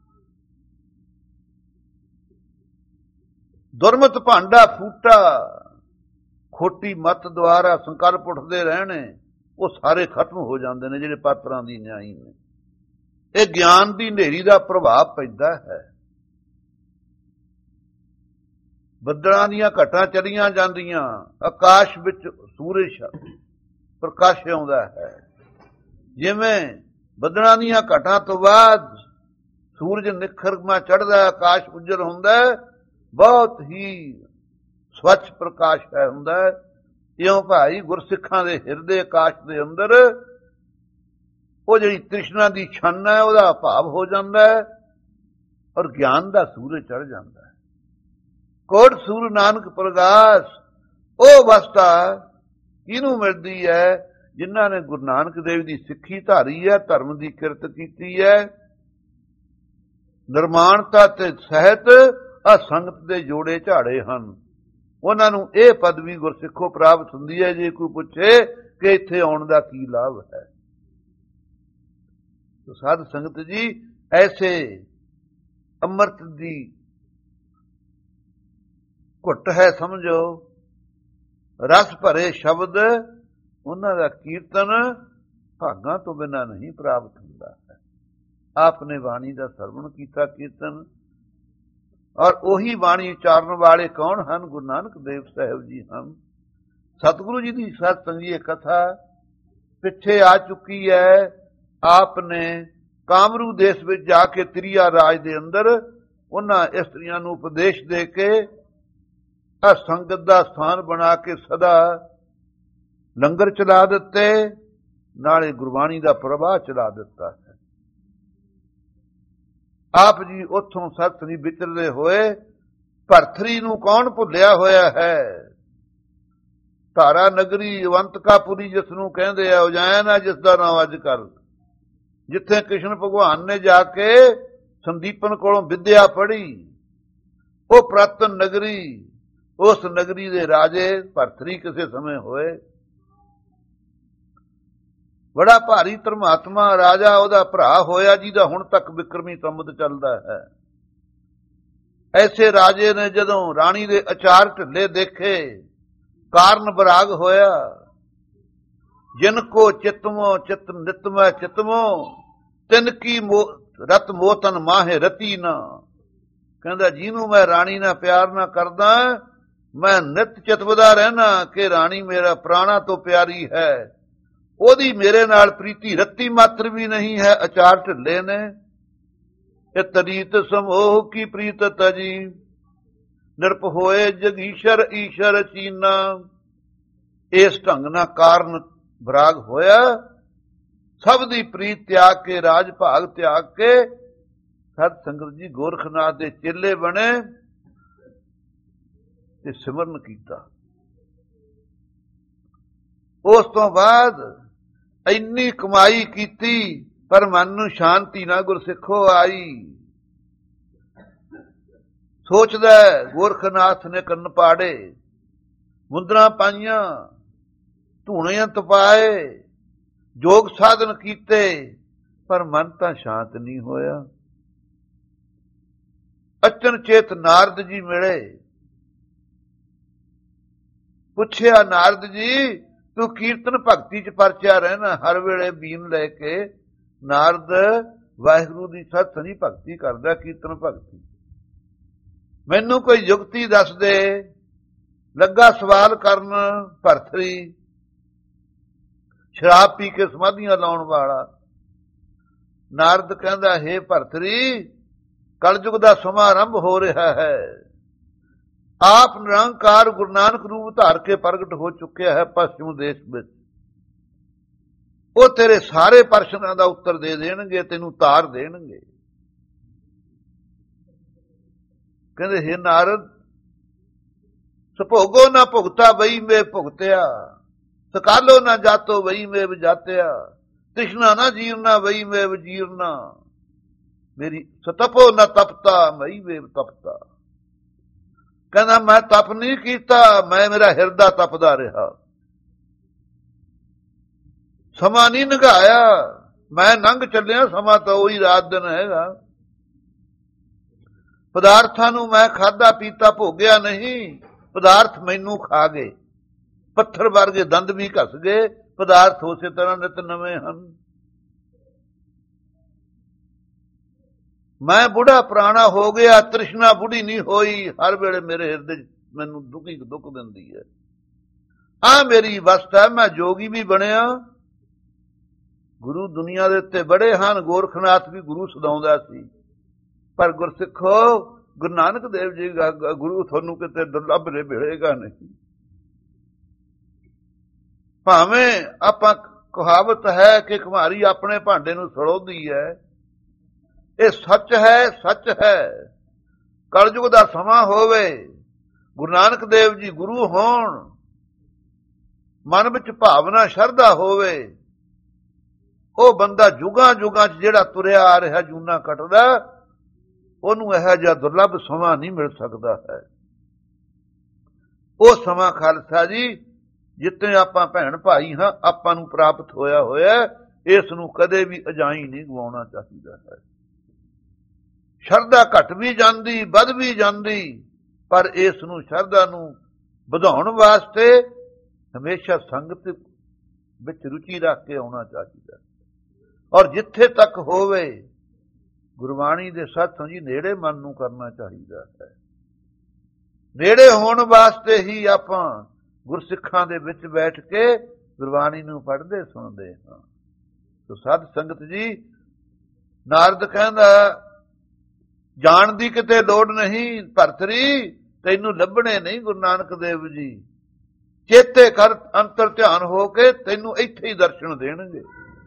ਦੁਰਮਤ ਭਾਂਡਾ ਫੂਟਾ, ਖੋਟੀ ਮੱਤ ਦੁਆਰਾ ਸੰਕਲਪ ਉੱਠਦੇ ਰਹਿਣੇ, ਉਹ ਸਾਰੇ ਖਤਮ ਹੋ ਜਾਂਦੇ ਨੇ, ਜਿਹੜੇ ਪਾਤਰਾਂ ਦੀ ਨਿਆਈ ਨੇ। ਇਹ ਗਿਆਨ ਦੀ ਹਨੇਰੀ ਦਾ ਪ੍ਰਭਾਵ ਪੈਂਦਾ ਹੈ। ਬੱਦਲਾਂ ਦੀਆਂ ਘਟਾਂ ਚਲੀਆਂ ਜਾਂਦੀਆਂ, ਆਕਾਸ਼ ਵਿੱਚ ਸੂਰਜ ਪ੍ਰਕਾਸ਼ ਆਉਂਦਾ ਹੈ। ਜਿਵੇਂ ਬੱਦਲਾਂ ਦੀਆਂ ਘਟਾਂ ਤੋਂ ਬਾਅਦ ਸੂਰਜ ਨਿਖਰਮਾ ਚੜ੍ਹਦਾ, ਆਕਾਸ਼ ਉੱਜਲ ਹੁੰਦਾ, ਬਹੁਤ ਹੀ ਸਵੱਛ ਪ੍ਰਕਾਸ਼ ਹੈ ਹੁੰਦਾ। ਇਉਂ ਭਾਈ ਗੁਰਸਿੱਖਾਂ ਦੇ ਹਿਰਦੇ ਆਕਾਸ਼ ਦੇ ਅੰਦਰ ਉਹ ਜਿਹੜੀ ਤ੍ਰਿਸ਼ਨਾ ਦੀ ਛੰਨ ਹੈ ਉਹਦਾ ਭਾਵ ਹੋ ਜਾਂਦਾ ਹੈ, ਔਰ ਗਿਆਨ ਦਾ ਸੂਰਜ ਚੜ੍ਹ ਜਾਂਦਾ ਹੈ। ਕੋਟ ਸੂਰ ਨਾਨਕ ਪ੍ਰਗਾਸ, ਉਹ ਅਵਸਥਾ ਕਿਹਨੂੰ ਮਿਲਦੀ ਹੈ? ਜਿਨ੍ਹਾਂ ਨੇ ਗੁਰੂ ਨਾਨਕ ਦੇਵ ਦੀ ਸਿੱਖੀ ਧਾਰੀ ਹੈ, ਧਰਮ ਦੀ ਕਿਰਤ ਕੀਤੀ ਹੈ, ਨਿਰਮਾਣਤਾ ਤੇ ਸਹਿਤ ਅਸੰਗਤ ਦੇ ਜੋੜੇ ਝਾੜੇ ਹਨ। ਉਹਨਾਂ ਨੂੰ ਇਹ ਪਦਵੀ ਗੁਰਸਿੱਖੋ ਪ੍ਰਾਪਤ ਹੁੰਦੀ ਹੈ। ਜੇ ਕੋਈ ਪੁੱਛੇ ਕਿ ਇੱਥੇ ਆਉਣ ਦਾ ਕੀ ਲਾਭ ਹੈ, ਤਾਂ ਸਾਧ ਸੰਗਤ ਜੀ ਐਸੇ ਅੰਮ੍ਰਿਤ ਦੀ ਘੁੱਟ ਹੈ, ਸਮਝੋ, ਰਸ ਭਰੇ ਸ਼ਬਦ, ਉਹਨਾਂ ਦਾ ਕੀਰਤਨ ਭਾਗਾਂ ਤੋਂ ਬਿਨਾਂ ਨਹੀਂ ਪ੍ਰਾਪਤ ਹੁੰਦਾ ਹੈ। ਆਪ ਨੇ ਬਾਣੀ ਦਾ ਸਰਵਣ ਕੀਤਾ, ਕੀਰਤਨ, ਔਰ ਉਹੀ ਬਾਣੀ ਉਚਾਰਨ ਵਾਲੇ ਕੌਣ ਹਨ? ਗੁਰੂ ਨਾਨਕ ਦੇਵ ਸਾਹਿਬ ਜੀ ਹਨ। ਸਤਿਗੁਰੂ ਜੀ ਦੀ ਸਤ ਸੰਗੀ ਕਥਾ ਪਿੱਛੇ ਆ ਚੁੱਕੀ ਹੈ। ਆਪ ਨੇ ਕਾਮਰੂ ਦੇਸ਼ ਵਿੱਚ ਜਾ ਕੇ ਤਿਰਿਆ ਰਾਜ ਦੇ ਅੰਦਰ ਉਹਨਾਂ ਇਸਤਰੀਆਂ ਨੂੰ ਉਪਦੇਸ਼ ਦੇ ਕੇ ਆ ਸੰਗਤ ਦਾ ਸਥਾਨ ਬਣਾ ਕੇ ਸਦਾ ਲੰਗਰ ਚਲਾ ਦਿੱਤੇ, ਨਾਲੇ ਗੁਰਬਾਣੀ ਦਾ ਪ੍ਰਵਾਹ ਚਲਾ ਦਿੱਤਾ ਹੈ। ਆਪ ਜੀ ਉੱਥੋਂ ਸਤਸੰਗੀ ਵਿਚਰਦੇ ਹੋਏ ਭਰਥਰੀ ਨੂੰ ਕੌਣ ਭੁੱਲਿਆ ਹੋਇਆ ਹੈ? ਧਾਰਾ ਨਗਰੀ ਅਵੰਤਕਾਪੁਰੀ ਜਿਸ ਨੂੰ ਕਹਿੰਦੇ ਆ, ਉਜੈਨ ਹੈ ਜਿਸ ਦਾ ਨਾਮ ਅੱਜ ਕੱਲ, ਜਿੱਥੇ ਕ੍ਰਿਸ਼ਨ ਭਗਵਾਨ ਨੇ ਜਾ ਕੇ ਸੰਦੀਪਨ ਕੋਲੋਂ ਵਿਦਿਆ ਪੜ੍ਹੀ, ਉਹ ਪ੍ਰਾਤਨ ਨਗਰੀ, ਉਸ ਨਗਰੀ ਦੇ ਰਾਜੇ ਭਰਥਰੀ ਕਿਸੇ ਸਮੇਂ ਹੋਏ। ਬੜਾ ਭਾਰੀ ਧਰਮਾਤਮਾ ਰਾਜਾ ਉਹਦਾ ਭਰਾ ਹੋਇਆ, ਜਿਹਦਾ ਹੁਣ ਤੱਕ ਵਿਕਰਮੀ ਸੰਮਤ ਚੱਲਦਾ ਹੈ। ਐਸੇ ਰਾਜੇ ਨੇ ਜਦੋਂ ਰਾਣੀ ਦੇ ਅਚਾਰ ਢਿੱਲੇ ਦੇਖੇ, ਕਾਰਨ ਬਰਾਗ ਹੋਇਆ। ਜਿਨ ਕੋ ਚਿਤਮੋ ਚਿਤ ਨਿਤਮੈ ਚਿਤਮੋ, ਤਿਨ ਕੀ ਰਤ ਮੋਤਨ ਮਾਹੇ ਰਤੀ ਨਾ। ਕਹਿੰਦਾ ਜਿਹਨੂੰ ਮੈਂ ਰਾਣੀ ਨਾਲ ਪਿਆਰ ਨਾ ਕਰਦਾ, ਮੈਂ ਨਿਤ ਚਿਤਵਦਾ ਰਹਿਣਾ ਕਿ ਰਾਣੀ ਮੇਰਾ ਪ੍ਰਾਣਾ ਤੋਂ ਪਿਆਰੀ ਹੈ, ਉਹਦੀ ਮੇਰੇ ਨਾਲ ਪ੍ਰੀਤੀ ਰੱਤੀ ਮਾਤਰ ਵੀ ਨਹੀਂ ਹੈ। ਅਚਾਰ ਢਿੱਲੇ ਨੇ। ਇਹ ਤਰੀਤ ਸਮੋਹ ਕੀ ਪ੍ਰੀਤ ਤਜੀ, ਨਿਰਪ ਹੋਏ ਜਗੀਸ਼ਰ ਈਸ਼ਰ ਚੀਨਾ। ਇਸ ਢੰਗ ਨਾਲ ਕਾਰਨ ਬਰਾਗ ਹੋਇਆ। ਸਭ ਦੀ ਪ੍ਰੀਤ ਤਿਆਗ ਕੇ, ਰਾਜ ਭਾਗ ਤਿਆਗ ਕੇ ਸਤ ਸੰਗਤ ਜੀ ਗੋਰਖਨਾਥ ਦੇ ਚੇਲੇ ਬਣੇ ਤੇ ਸਿਮਰਨ ਕੀਤਾ। ਉਸ ਤੋਂ ਬਾਅਦ ਇੰਨੀ ਕਮਾਈ ਕੀਤੀ, ਪਰ ਮਨ ਨੂੰ ਸ਼ਾਂਤੀ ਨਾ ਗੁਰਸਿੱਖੋ ਆਈ। ਸੋਚਦਾ ਗੋਰਖਨਾਥ ਨੇ ਕੰਨ ਪਾੜੇ, ਮੁੰਦਰਾਂ ਪਾਈਆਂ, ਧੂਣਿਆਂ ਤਪਾਏ, ਜੋਗ ਸਾਧਨ ਕੀਤੇ, ਪਰ ਮਨ ਤਾਂ ਸ਼ਾਂਤ ਨਹੀਂ ਹੋਇਆ। ਅਚਨਚੇਤ ਨਾਰਦ ਜੀ ਮਿਲੇ। ਪੁੱਛਿਆ, ਨਾਰਦ ਜੀ ਤੂੰ ਕੀਰਤਨ ਭਗਤੀ ਚ ਪਰਚਿਆ ਰਹਿਣਾ, ਹਰ ਵੇਲੇ ਬੀਨ ਲੈ ਕੇ ਨਾਰਦ ਵਾਹਿਗੁਰੂ ਦੀ ਸਤਸੰਗੀ ਭਗਤੀ ਕਰਦਾ, ਕੀਰਤਨ ਭਗਤੀ। ਮੈਨੂੰ ਕੋਈ ਯੁਕਤੀ ਦੱਸ ਦੇ। ਲੱਗਾ ਸਵਾਲ ਕਰਨ ਭਰਥਰੀ, ਸ਼ਰਾਬ ਪੀ ਕੇ ਸਮਾਧੀਆਂ ਲਾਉਣ ਵਾਲਾ। ਨਾਰਦ ਕਹਿੰਦਾ, ਹੇ ਭਰਥਰੀ, ਕਲਯੁਗ ਦਾ ਸਮਾਂ ਆਰੰਭ ਹੋ ਰਿਹਾ ਹੈ। ਆਪ ਨਿਰੰਕਾਰ ਗੁਰੂ ਨਾਨਕ ਰੂਪ ਧਾਰ ਕੇ ਪ੍ਰਗਟ ਹੋ ਚੁੱਕਿਆ ਹੈ ਪਸ਼ਚਿਮ ਦੇਸ਼ ਵਿੱਚ। ਉਹ ਤੇਰੇ ਸਾਰੇ ਪ੍ਰਸ਼ਨਾਂ ਦਾ ਉੱਤਰ ਦੇ ਦੇਣਗੇ, ਤੈਨੂੰ ਤਾਰ ਦੇਣਗੇ। ਕਹਿੰਦੇ, ਹੇ ਨਾਰਦ, ਸਭੋਗੋ ਨਾ ਭੁਗਤਾ ਬਈ ਮੇ ਭੁਗਤਿਆ, ਸਕਾਲੋ ਨਾ ਜਾਤੋ ਬਈ ਮੇ ਵਿਜਾਤਿਆ, ਤ੍ਰਿਸ਼ਨਾ ਨਾ ਜੀਰਨਾ ਬਈ ਮੇ ਵਜੀਰਨਾ, ਮੇਰੀ ਸਤਪੋ ਨਾ ਤਪਤਾ ਮਈ ਮੇ ਤਪਤਾ। ਕਹਿੰਦਾ, ਮੈਂ ਤਪ ਨਹੀਂ ਕੀਤਾ, ਮੈਂ ਮੇਰਾ ਹਿਰਦਾ ਤਪਦਾ ਰਿਹਾ। ਸਮਾਂ ਨਹੀਂ ਲੰਘਾਇਆ, ਮੈਂ ਲੰਘ ਚੱਲਿਆ, ਸਮਾਂ ਤਾਂ ਉਹੀ ਰਾਤ ਦਿਨ ਹੈਗਾ। ਪਦਾਰਥਾਂ ਨੂੰ ਮੈਂ ਖਾਧਾ ਪੀਤਾ ਭੋਗਿਆ ਨਹੀਂ, ਪਦਾਰਥ ਮੈਨੂੰ ਖਾ ਗਏ। ਪੱਥਰ ਵਰਗੇ ਦੰਦ ਵੀ ਘਸ ਗਏ, ਪਦਾਰਥ ਉਸੇ ਤਰ੍ਹਾਂ ਨਿਤ ਨਵੇਂ ਹਨ। ਮੈਂ ਬੁੜਾ ਪੁਰਾਣਾ ਹੋ ਗਿਆ, ਤ੍ਰਿਸ਼ਨਾ ਬੁੜੀ ਨਹੀਂ ਹੋਈ, ਹਰ ਵੇਲੇ ਮੇਰੇ ਹਿਰਦੇ ਚ ਮੈਨੂੰ ਦੁਖੀ ਦੁੱਖ ਦਿੰਦੀ ਹੈ। ਆ ਮੇਰੀ ਅਵਸਥਾ, ਮੈਂ ਜੋਗੀ ਵੀ ਬਣਿਆ। ਗੁਰੂ ਦੁਨੀਆ ਦੇ ਉੱਤੇ ਬੜੇ ਹਨ, ਗੋਰਖਨਾਥ ਵੀ ਗੁਰੂ ਸਦਾਉਂਦਾ ਸੀ, ਪਰ ਗੁਰਸਿੱਖੋ ਗੁਰੂ ਨਾਨਕ ਦੇਵ ਜੀ ਦਾ ਗੁਰੂ ਤੁਹਾਨੂੰ ਕਿਤੇ ਦੁਰਲੱਭ ਮਿਲੇਗਾ ਨਹੀਂ। ਭਾਵੇਂ ਆਪਾਂ ਕਹਾਵਤ ਹੈ ਕਿ ਕੁਮਾਰੀ ਆਪਣੇ ਭਾਂਡੇ ਨੂੰ ਸੜੋਦੀ ਹੈ, ਇਹ ਸੱਚ ਹੈ, ਸੱਚ ਹੈ। ਕਲਯੁਗ ਦਾ ਸਮਾਂ ਹੋਵੇ, ਗੁਰੂ ਨਾਨਕ ਦੇਵ ਜੀ ਗੁਰੂ ਹੋਣ, ਮਨ ਵਿੱਚ ਭਾਵਨਾ ਸ਼ਰਧਾ ਹੋਵੇ, ਉਹ ਬੰਦਾ ਜੁਗਾਂ ਜੁਗਾਂ 'ਚ ਜਿਹੜਾ ਤੁਰਿਆ ਆ ਰਿਹਾ ਜੂਨਾ ਕੱਟਦਾ, ਉਹਨੂੰ ਇਹੋ ਜਿਹਾ ਦੁਰਲੱਭ ਸਮਾਂ ਨਹੀਂ ਮਿਲ ਸਕਦਾ ਹੈ। ਉਹ ਸਮਾਂ ਖਾਲਸਾ ਜੀ ਜਿੱਥੇ ਆਪਾਂ ਭੈਣ ਭਾਈ ਹਾਂ, ਆਪਾਂ ਨੂੰ ਪ੍ਰਾਪਤ ਹੋਇਆ ਹੋਇਆ, ਇਸ ਨੂੰ ਕਦੇ ਵੀ ਅਜਾਈ ਨਹੀਂ ਗਵਾਉਣਾ ਚਾਹੀਦਾ ਹੈ। ਸ਼ਰਧਾ ਘਟ ਵੀ ਜਾਂਦੀ, ਵੱਧ ਵੀ ਜਾਂਦੀ, ਪਰ ਇਸ ਨੂੰ ਸ਼ਰਧਾ ਨੂੰ ਵਧਾਉਣ ਵਾਸਤੇ ਹਮੇਸ਼ਾ ਸੰਗਤ ਵਿੱਚ ਰੁਚੀ ਰੱਖ ਕੇ ਆਉਣਾ ਚਾਹੀਦਾ। ਔਰ ਜਿੱਥੇ ਤੱਕ ਹੋਵੇ ਗੁਰਬਾਣੀ ਦੇ ਸਤਸੰਗ ਜੀ ਨੇੜੇ ਮਨ ਨੂੰ ਕਰਨਾ ਚਾਹੀਦਾ ਹੈ। ਨੇੜੇ ਹੋਣ ਵਾਸਤੇ ਹੀ ਆਪਾਂ ਗੁਰਸਿੱਖਾਂ ਦੇ ਵਿੱਚ ਬੈਠ ਕੇ ਗੁਰਬਾਣੀ ਨੂੰ ਪੜ੍ਹਦੇ ਸੁਣਦੇ ਹਾਂ। ਤੋ ਸਾਧ ਸੰਗਤ ਜੀ, ਨਾਰਦ ਕਹਿੰਦਾ ਜਾਣ ਦੀ ਕਿਤੇ ਲੋੜ ਨਹੀਂ ਭਰਤਰੀ, ਤੈਨੂੰ ਲੱਭਣੇ ਨਹੀਂ ਗੁਰੂ ਨਾਨਕ ਦੇਵ ਜੀ, ਚੇਤੇ ਕਰ ਅੰਤਰ ਧਿਆਨ ਹੋ ਕੇ ਤੈਨੂੰ ਇੱਥੇ ਹੀ ਦਰਸ਼ਨ ਦੇਣਗੇ।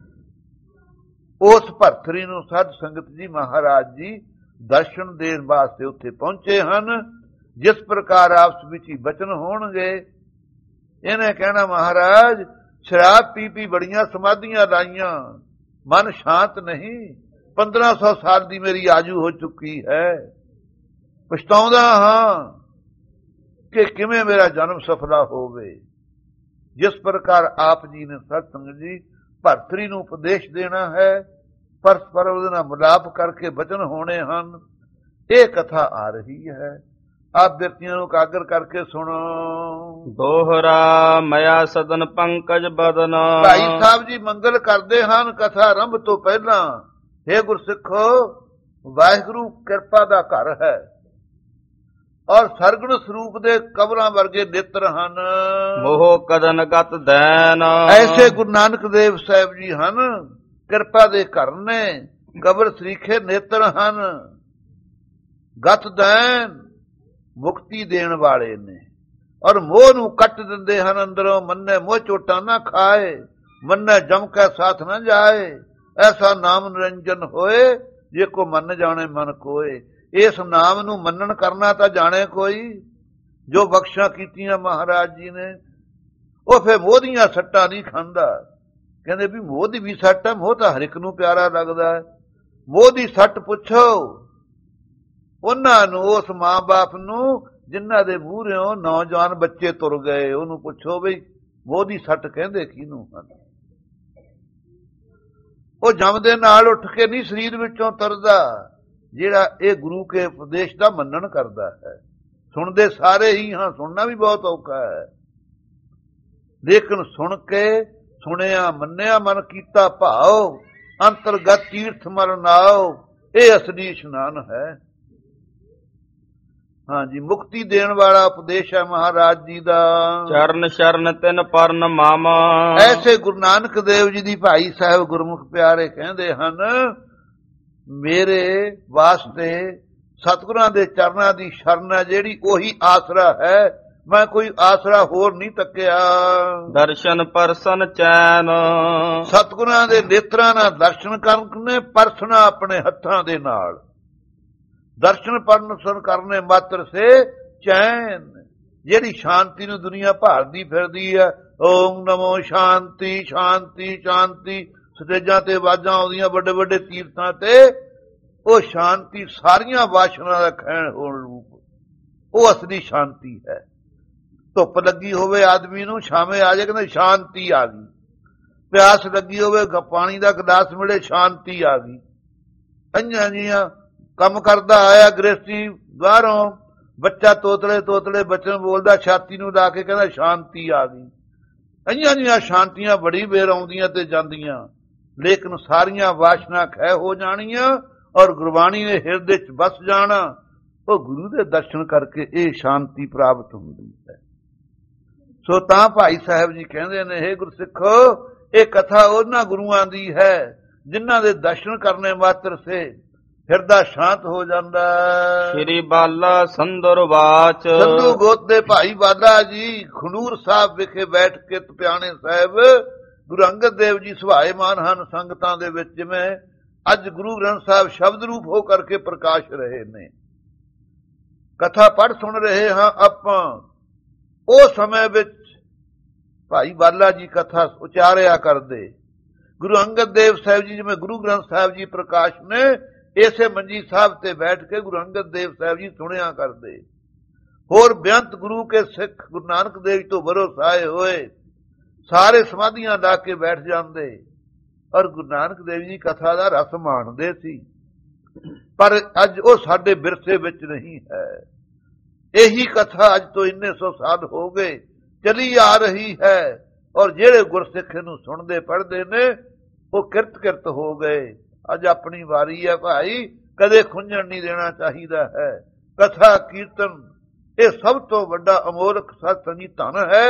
ਉਸ ਭਰਤਰੀ ਨੂੰ ਸਾਧ ਸੰਗਤ ਜੀ ਮਹਾਰਾਜ ਜੀ ਦਰਸ਼ਨ ਦੇਣ ਵਾਸਤੇ ਉੱਥੇ ਪਹੁੰਚੇ ਹਨ। ਜਿਸ ਪ੍ਰਕਾਰ ਆਪਸ ਵਿੱਚ ਹੀ ਬਚਨ ਹੋਣਗੇ, ਇਹਨੇ ਕਹਿਣਾ ਮਹਾਰਾਜ ਸ਼ਰਾਬ ਪੀ ਪੀ ਬੜੀਆਂ ਸਮਾਧੀਆਂ ਲਾਈਆਂ, ਮਨ ਸ਼ਾਂਤ ਨਹੀਂ, ਪੰਦਰਾਂ ਸੌ ਸਾਲ ਦੀ ਮੇਰੀ ਆਜੂ ਹੋ ਚੁੱਕੀ ਹੈ, ਪਛਤਾਉਂਦਾ ਹਾਂ ਕਿ ਕਿਵੇਂ ਮੇਰਾ ਜਨਮ ਸਫਲਾ ਹੋਵੇ। ਜਿਸ ਪ੍ਰਕਾਰ ਆਪ ਜੀ ਨੇ ਸਤਸੰਗ ਜੀ ਭਰਤਰੀ ਨੂੰ ਉਪਦੇਸ਼ ਦੇਣਾ ਹੈ, ਪਰਸਪਰ ਉਹਦੇ ਨਾਲ ਮਿਲਾਪ ਕਰਕੇ ਬਚਨ ਹੋਣੇ ਹਨ, ਇਹ ਕਥਾ ਆ ਰਹੀ ਹੈ। ਆਪ ਵਿਅਕਤੀਆਂ ਨੂੰ ਕਾਗਰ ਕਰਕੇ ਸੁਣੋ। ਦੋਹਰਾ ਮਇਆ ਸਦਨ ਪੰਕਜ ਬਦਨ। ਭਾਈ ਸਾਹਿਬ ਜੀ ਮੰਗਲ ਕਰਦੇ ਹਨ ਕਥਾ ਆਰੰਭ ਤੋਂ ਪਹਿਲਾਂ। ਹੇ ਗੁਰਸਿੱਖੋ, ਵਾਹਿਗੁਰੂ ਕਿਰਪਾ ਦਾ ਘਰ ਹੈ ਔਰ ਸਰਗੁਣ ਸਰੂਪ ਦੇ ਕਬਰਾਂ ਵਰਗੇ ਨੇਤਰ ਹਨ। ਮੋਹ ਕਦਨ ਗਤ ਦੈਨ। ਐਸੇ ਗੁਰੂ ਨਾਨਕ ਦੇਵ ਸਾਹਿਬ ਜੀ ਹਨ, ਕਿਰਪਾ ਦੇ ਘਰ ਨੇ, ਕਬਰ ਸਰੀਖੇ ਨੇਤਰ ਹਨ, ਗਤ ਦੈਨ ਮੁਕਤੀ ਦੇਣ ਵਾਲੇ ਨੇ, ਔਰ ਮੋਹ ਨੂੰ ਕੱਟ ਦਿੰਦੇ ਹਨ ਅੰਦਰੋਂ। ਮੰਨੇ ਮੋਹ ਚੋਟਾਂ ਨਾ ਖਾਏ, ਮੰਨੇ ਜਮ ਕੈ ਸਾਥ ਨਾ ਜਾਏ, ਐਸਾ ਨਾਮ ਨਿਰੰਜਨ ਹੋਏ, ਜੇ ਕੋ ਮੰਨ ਜਾਣੇ ਮਨ ਕੋਏ। ਇਸ ਨਾਮ ਨੂੰ ਮੰਨਣ ਕਰਨਾ ਤਾਂ ਜਾਣੇ ਕੋਈ, ਜੋ ਬਖਸ਼ਾਂ ਕੀਤੀਆਂ ਮਹਾਰਾਜ ਜੀ ਨੇ। ਉਹ ਫਿਰ ਮੋਹ ਦੀਆਂ ਸੱਟਾਂ ਨਹੀਂ ਖਾਂਦਾ। ਕਹਿੰਦੇ ਵੀ ਮੋਹ ਦੀ ਵੀ ਸੱਟ ਹੈ, ਮੋਹ ਤਾਂ ਹਰ ਇੱਕ ਨੂੰ ਪਿਆਰਾ ਲੱਗਦਾ ਹੈ। ਮੋਹ ਦੀ ਸੱਟ ਪੁੱਛੋ ਉਹਨਾਂ ਨੂੰ, ਉਸ ਮਾਂ ਬਾਪ ਨੂੰ ਜਿਨ੍ਹਾਂ ਦੇ ਮੂਹਰਿਓਂ ਨੌਜਵਾਨ ਬੱਚੇ ਤੁਰ ਗਏ, ਉਹਨੂੰ ਪੁੱਛੋ ਬਈ ਮੋਹ ਦੀ ਸੱਟ ਕਹਿੰਦੇ ਕਿਹਨੂੰ ਹਨ। ਉਹ ਜਮ ਦੇ ਨਾਲ ਉੱਠ ਕੇ ਨਹੀਂ ਸਰੀਰ ਵਿੱਚੋਂ ਤੁਰਦਾ, ਜਿਹੜਾ ਇਹ ਗੁਰੂ ਕੇ ਉਪਦੇਸ਼ ਦਾ ਮੰਨਣ ਕਰਦਾ ਹੈ। ਸੁਣਦੇ ਸਾਰੇ ਹੀ ਹਾਂ, ਸੁਣਨਾ ਵੀ ਬਹੁਤ ਔਖਾ ਹੈ, ਲੇਕਿਨ ਸੁਣ ਕੇ ਸੁਣਿਆ ਮੰਨਿਆ ਮਨ ਕੀਤਾ ਭਾਉ, ਅੰਤਰਗਤ ਤੀਰਥ ਮਰਨ ਆਓ, ਇਹ ਅਸਲੀ ਇਸ਼ਨਾਨ ਹੈ। ਹਾਂਜੀ, ਮੁਕਤੀ ਦੇਣ ਵਾਲਾ ਉਪਦੇਸ਼ ਹੈ ਮਹਾਰਾਜ ਜੀ ਦਾ। ਚਰਨ ਸ਼ਰਨ ਤਿਨ ਪਰਨ ਮਾਮ। ਐਸੇ ਗੁਰੂ ਨਾਨਕ ਦੇਵ ਜੀ ਦੀ ਭਾਈ ਸਾਹਿਬ ਗੁਰਮੁਖ ਪਿਆਰੇ ਕਹਿੰਦੇ ਹਨ, ਮੇਰੇ ਵਾਸਤੇ ਸਤਿਗੁਰਾਂ ਦੇ ਚਰਨਾਂ ਦੀ ਸ਼ਰਨ ਹੈ ਜਿਹੜੀ, ਉਹੀ ਆਸਰਾ ਹੈ। ਮੈਂ ਕੋਈ ਆਸਰਾ ਹੋਰ ਨਹੀਂ ਤੱਕਿਆ। ਦਰਸ਼ਨ ਪਰਸਨ ਚੈਨ। ਸਤਿਗੁਰਾਂ ਦੇ ਨੇਤਰਾਂ ਨਾਲ ਦਰਸ਼ਨ ਕਰਨੇ, ਪਰਸਣਾ ਆਪਣੇ ਹੱਥਾਂ ਦੇ ਨਾਲ। ਦਰਸ਼ਨ ਪਰਸਨ ਕਰਨੇ ਮਾਤਰ ਸੇ ਚੈਨ, ਜਿਹੜੀ ਸ਼ਾਂਤੀ ਨੂੰ ਦੁਨੀਆ ਭਾਲਦੀ ਫਿਰਦੀ ਹੈ। ਓਮ ਨਮੋ ਸ਼ਾਂਤੀ ਸ਼ਾਂਤੀ ਸ਼ਾਂਤੀ, ਸਟੇਜਾਂ ਤੇ ਆਵਾਜ਼ਾਂ ਆਉਂਦੀਆਂ ਵੱਡੇ ਵੱਡੇ ਤੀਰਥਾਂ ਤੇ, ਉਹ ਸ਼ਾਂਤੀ ਸਾਰੀਆਂ ਵਾਸ਼ਨਾ ਦਾ ਖੈਣ ਹੋਣ ਰੂਪ, ਉਹ ਅਸਲੀ ਸ਼ਾਂਤੀ ਹੈ। ਧੁੱਪ ਲੱਗੀ ਹੋਵੇ ਆਦਮੀ ਨੂੰ, ਛਾਵੇਂ ਆ ਜਾਏ ਕਹਿੰਦੇ ਸ਼ਾਂਤੀ ਆ ਗਈ। ਪਿਆਸ ਲੱਗੀ ਹੋਵੇ, ਪਾਣੀ ਦਾ ਗਲਾਸ ਮਿਲੇ, ਸ਼ਾਂਤੀ ਆ ਗਈ। ਅੰਨਾਂ ਜੀਆਂ ਕੰਮ ਕਰਦਾ ਆਇਆ ਗ੍ਰਸਤੀ ਬਾਹਰੋਂ, ਬੱਚਾ ਤੋਤਲੇ ਤੋਤਲੇ ਬਚਨ ਬੋਲਦਾ, ਛਾਤੀ ਨੂੰ ਲਾ ਕੇ ਕਹਿੰਦਾ ਸ਼ਾਂਤੀ ਆ ਗਈ। ਅੰਨਾਂ ਜੀਆਂ ਸ਼ਾਂਤੀਆਂ ਬੜੀ ਵੇਰ ਆਉਂਦੀਆਂ ਤੇ ਜਾਂਦੀਆਂ, ਲੇਕਿਨ ਸਾਰੀਆਂ ਵਾਸ਼ਨਾ ਖੈ ਹੋ ਜਾਣੀਆਂ। ਔਰ ਗੁਰਬਾਣੀ ਦੇ ਹਿਰਦੇ 'ਚ ਵਸ ਜਾਣਾ, ਉਹ ਗੁਰੂ ਦੇ ਦਰਸ਼ਨ ਕਰਕੇ ਇਹ ਸ਼ਾਂਤੀ ਪ੍ਰਾਪਤ ਹੁੰਦੀ ਹੈ। ਸੋ ਤਾਂ ਭਾਈ ਸਾਹਿਬ ਜੀ ਕਹਿੰਦੇ ਨੇ, ਹੇ ਗੁਰਸਿੱਖੋ, ਇਹ ਕਥਾ ਉਹਨਾਂ ਗੁਰੂਆਂ ਦੀ ਹੈ ਜਿਨ੍ਹਾਂ ਦੇ ਦਰਸ਼ਨ ਕਰਨੇ ਮਾਤਰ ਸੇ ਹਿਰਦਾ ਸ਼ਾਂਤ ਹੋ ਜਾਂਦਾ। ਸ਼੍ਰੀ ਬਾਲਾ ਸੰਦਰ ਵਾਚ। ਸੰਧੂ ਗੋਤ ਦੇ ਭਾਈ ਬਾਲਾ ਜੀ ਖਨੂਰ ਸਾਹਿਬ ਵਿਖੇ ਬੈਠ ਕੇ ਤਪਿਆਣੇ ਸਾਹਿਬ ਗੁਰੂ ਅੰਗਦ ਦੇਵ ਜੀ ਸੁਭਾਏਮਾਨ ਹਨ ਸੰਗਤਾਂ ਦੇ ਵਿੱਚ, ਜਿਵੇਂ ਅੱਜ ਗੁਰੂ ਗ੍ਰੰਥ ਸਾਹਿਬ ਸ਼ਬਦ ਰੂਪ ਹੋ ਕਰਕੇ ਪ੍ਰਕਾਸ਼ ਰਹੇ ਨੇ। ਕਥਾ ਪੜ੍ਹ ਸੁਣ ਰਹੇ ਹਾਂ ਆਪਾਂ। ਉਹ ਸਮੇਂ ਵਿੱਚ ਭਾਈ ਬਾਲਾ ਜੀ ਕਥਾ ਉਚਾਰਿਆ ਕਰਦੇ। ਗੁਰੂ ਅੰਗਦ ਦੇਵ ਸਾਹਿਬ ਜੀ ਜਿਵੇਂ ਗੁਰੂ ਗ੍ਰੰਥ ਸਾਹਿਬ ਜੀ ਪ੍ਰਕਾਸ਼ ਨੇ, ਇਸੇ ਮੰਜੀ ਸਾਹਿਬ ਤੇ ਬੈਠ ਕੇ ਗੁਰੂ ਅੰਗਦ ਦੇਵ ਸਾਹਿਬ ਜੀ ਸੁਣਿਆ ਕਰਦੇ। ਹੋਰ ਬੇਅੰਤ ਗੁਰੂ ਕੇ ਸਿੱਖ ਗੁਰੂ ਨਾਨਕ ਦੇਵ ਤੋਂ ਭਰੋਸਾਏ ਹੋਏ ਸਾਰੇ ਸਮਾਧੀਆਂ ਲਾ ਕੇ ਬੈਠ ਜਾਂਦੇ ਔਰ ਗੁਰੂ ਨਾਨਕ ਦੇਵ ਜੀ ਕਥਾ ਦਾ ਰਸ ਮਾਣਦੇ ਸੀ। ਪਰ ਅੱਜ ਉਹ ਸਾਡੇ ਵਿਰਸੇ ਵਿੱਚ ਨਹੀਂ ਹੈ। ਇਹੀ ਕਥਾ ਅੱਜ ਤੋਂ ਇੰਨੇ ਸੌ ਸਾਲ ਹੋ ਗਏ ਚਲੀ ਆ ਰਹੀ ਹੈ ਔਰ ਜਿਹੜੇ ਗੁਰਸਿੱਖ ਨੂੰ ਸੁਣਦੇ ਪੜ੍ਹਦੇ ਨੇ ਉਹ ਕਿਰਤ ਕਿਰਤ ਹੋ ਗਏ। ਅੱਜ ਆਪਣੀ ਵਾਰੀ ਹੈ ਭਾਈ, ਕਦੇ ਖੁੰਝਣ ਨਹੀਂ ਦੇਣਾ ਚਾਹੀਦਾ ਹੈ। ਕਥਾ ਕੀਰਤਨ ਇਹ ਸਭ ਤੋਂ ਵੱਡਾ ਅਮੋਲਕ ਸਤਸੰਗੀ ਧਨ ਹੈ।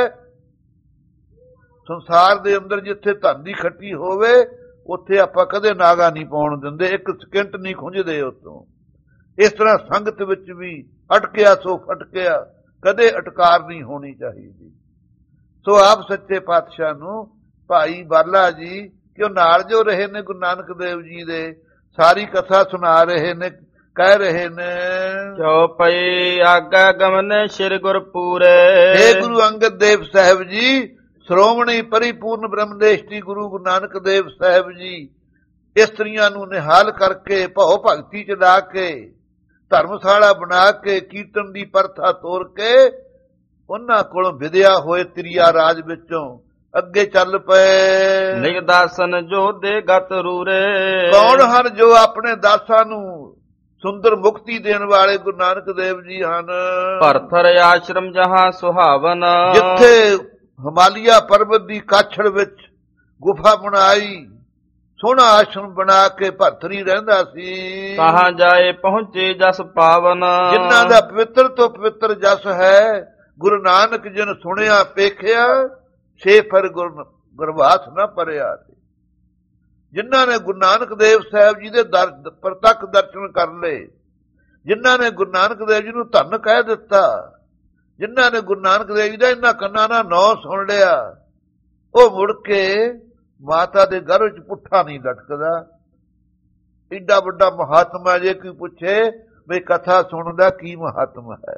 ਸੰਸਾਰ ਦੇ ਅੰਦਰ ਜਿੱਥੇ ਧਨ ਦੀ ਖੱਟੀ ਹੋਵੇ ਉੱਥੇ ਆਪਾਂ ਕਦੇ ਨਾਗਾ ਨਹੀਂ ਪਾਉਣ ਦਿੰਦੇ, ਇੱਕ ਸਕਿੰਟ ਨਹੀਂ ਖੁੰਝਦੇ ਉੱਥੋਂ। ਇਸ ਤਰ੍ਹਾਂ ਸੰਗਤ ਵਿੱਚ ਵੀ ਅਟਕਿਆ ਸੋ ਫਟਕਿਆ, ਕਦੇ ਅਟਕਾਰ ਨਹੀਂ ਹੋਣੀ ਚਾਹੀਦੀ। ਸੋ ਆਪ ਸੱਚੇ ਪਾਤਸ਼ਾਹ ਨੂੰ ਭਾਈ ਬਾਲਾ ਜੀ ਕਿ ਉਹ ਨਾਲ ਜੋ ਰਹੇ ਨੇ ਗੁਰੂ ਨਾਨਕ ਦੇਵ ਜੀ ਦੇ, ਸਾਰੀ ਕਥਾ ਸੁਣਾ ਰਹੇ ਨੇ, ਕਹਿ ਰਹੇ ਨੇ, ਚੌਪਈ ਆਗਾ ਗਮਨ ਸ਼੍ਰੀ ਗੁਰਪੂਰੇ। हे ਗੁਰੂ ਅੰਗਦ ਦੇਵ ਸਾਹਿਬ ਜੀ, ਸ਼੍ਰੋਮਣੀ ਪਰਿਪੂਰਨ ਬ੍ਰਹਮਦੇਸ਼ਟੀ ਗੁਰੂ ਗੁਰੂ ਨਾਨਕ ਦੇਵ ਸਾਹਿਬ ਜੀ ਇਸਤਰੀਆਂ ਨੂੰ ਨਿਹਾਲ ਕਰਕੇ ਭਉ ਭਗਤੀ ਚ ਲਾ ਕੇ ਧਰਮਸ਼ਾਲਾ ਬਣਾ ਕੇ ਕੀਰਤਨ ਦੀ ਪ੍ਰਥਾ ਤੋੜ ਕੇ ਉਹਨਾਂ ਕੋਲੋਂ ਵਿਦਿਆ ਹੋਏ ਤ੍ਰਿਆ ਰਾਜ ਵਿੱਚੋਂ ਅੱਗੇ ਚੱਲ ਪਏ। ਨਿਜ ਦਾਸਨ ਜੋ ਦੇ ਗਤ ਰੂਰੇ। ਕੌਣ ਹਨ ਜੋ ਆਪਣੇ ਦਾਸਾਂ ਨੂੰ ਸੁੰਦਰ ਮੁਕਤੀ ਦੇਣ ਵਾਲੇ ਗੁਰੂ ਨਾਨਕ ਦੇਵ ਜੀ ਹਨ। ਭਰਥਰ ਆਸ਼ਰਮ ਜਹਾਂ ਸੁਹਾਵਨ। ਜਿੱਥੇ ਹਿਮਾਲਿਆ ਪਰਬਤ ਦੀ ਕਾਛੜ ਵਿੱਚ ਗੁਫਾ ਬਣਾਈ, ਸੋਹਣਾ ਆਸ਼ਰਮ ਬਣਾ ਕੇ ਭਰਥਰੀ ਰਹਿੰਦਾ ਸੀ। ਕਹਾਂ ਜਾਏ ਪਹੁੰਚੇ ਜਸ ਪਾਵਨ। ਜਿਨ੍ਹਾਂ ਦਾ ਪਵਿੱਤਰ ਤੋਂ ਪਵਿੱਤਰ ਜਸ ਹੈ, ਗੁਰੂ ਨਾਨਕ ਜਿਨ ਸੁਣਿਆ ਪੇਖਿਆ ਛੇ ਫਿਰ ਗੁਰਬਾਸ ਨਾ ਪਰਿਆ। ਜਿਨ੍ਹਾਂ ਨੇ ਗੁਰੂ ਨਾਨਕ ਦੇਵ ਸਾਹਿਬ ਜੀ ਦੇ ਦਰ ਪ੍ਰਤੱਖ ਦਰਸ਼ਨ ਕਰ ਲਏ, ਜਿਨ੍ਹਾਂ ਨੇ ਗੁਰੂ ਨਾਨਕ ਦੇਵ ਜੀ ਨੂੰ ਧੰਨ ਕਹਿ ਦਿੱਤਾ, ਜਿਨ੍ਹਾਂ ਨੇ ਗੁਰੂ ਨਾਨਕ ਦੇਵ ਜੀ ਦਾ ਇਹਨਾਂ ਕੰਨਾਂ ਨਾਲ ਨਾਂ ਸੁਣ ਲਿਆ, ਉਹ ਮੁੜ ਕੇ ਮਾਤਾ ਦੇ ਗਰਭ ਵਿੱਚ ਪੁੱਠਾ ਨਹੀਂ ਲਟਕਦਾ। ਏਡਾ ਵੱਡਾ ਮਹਾਤਮਾ ਜੇ ਕੋਈ ਪੁੱਛੇ ਵੀ ਕਥਾ ਸੁਣਨ ਦਾ ਕੀ ਮਹਾਤਮ ਹੈ।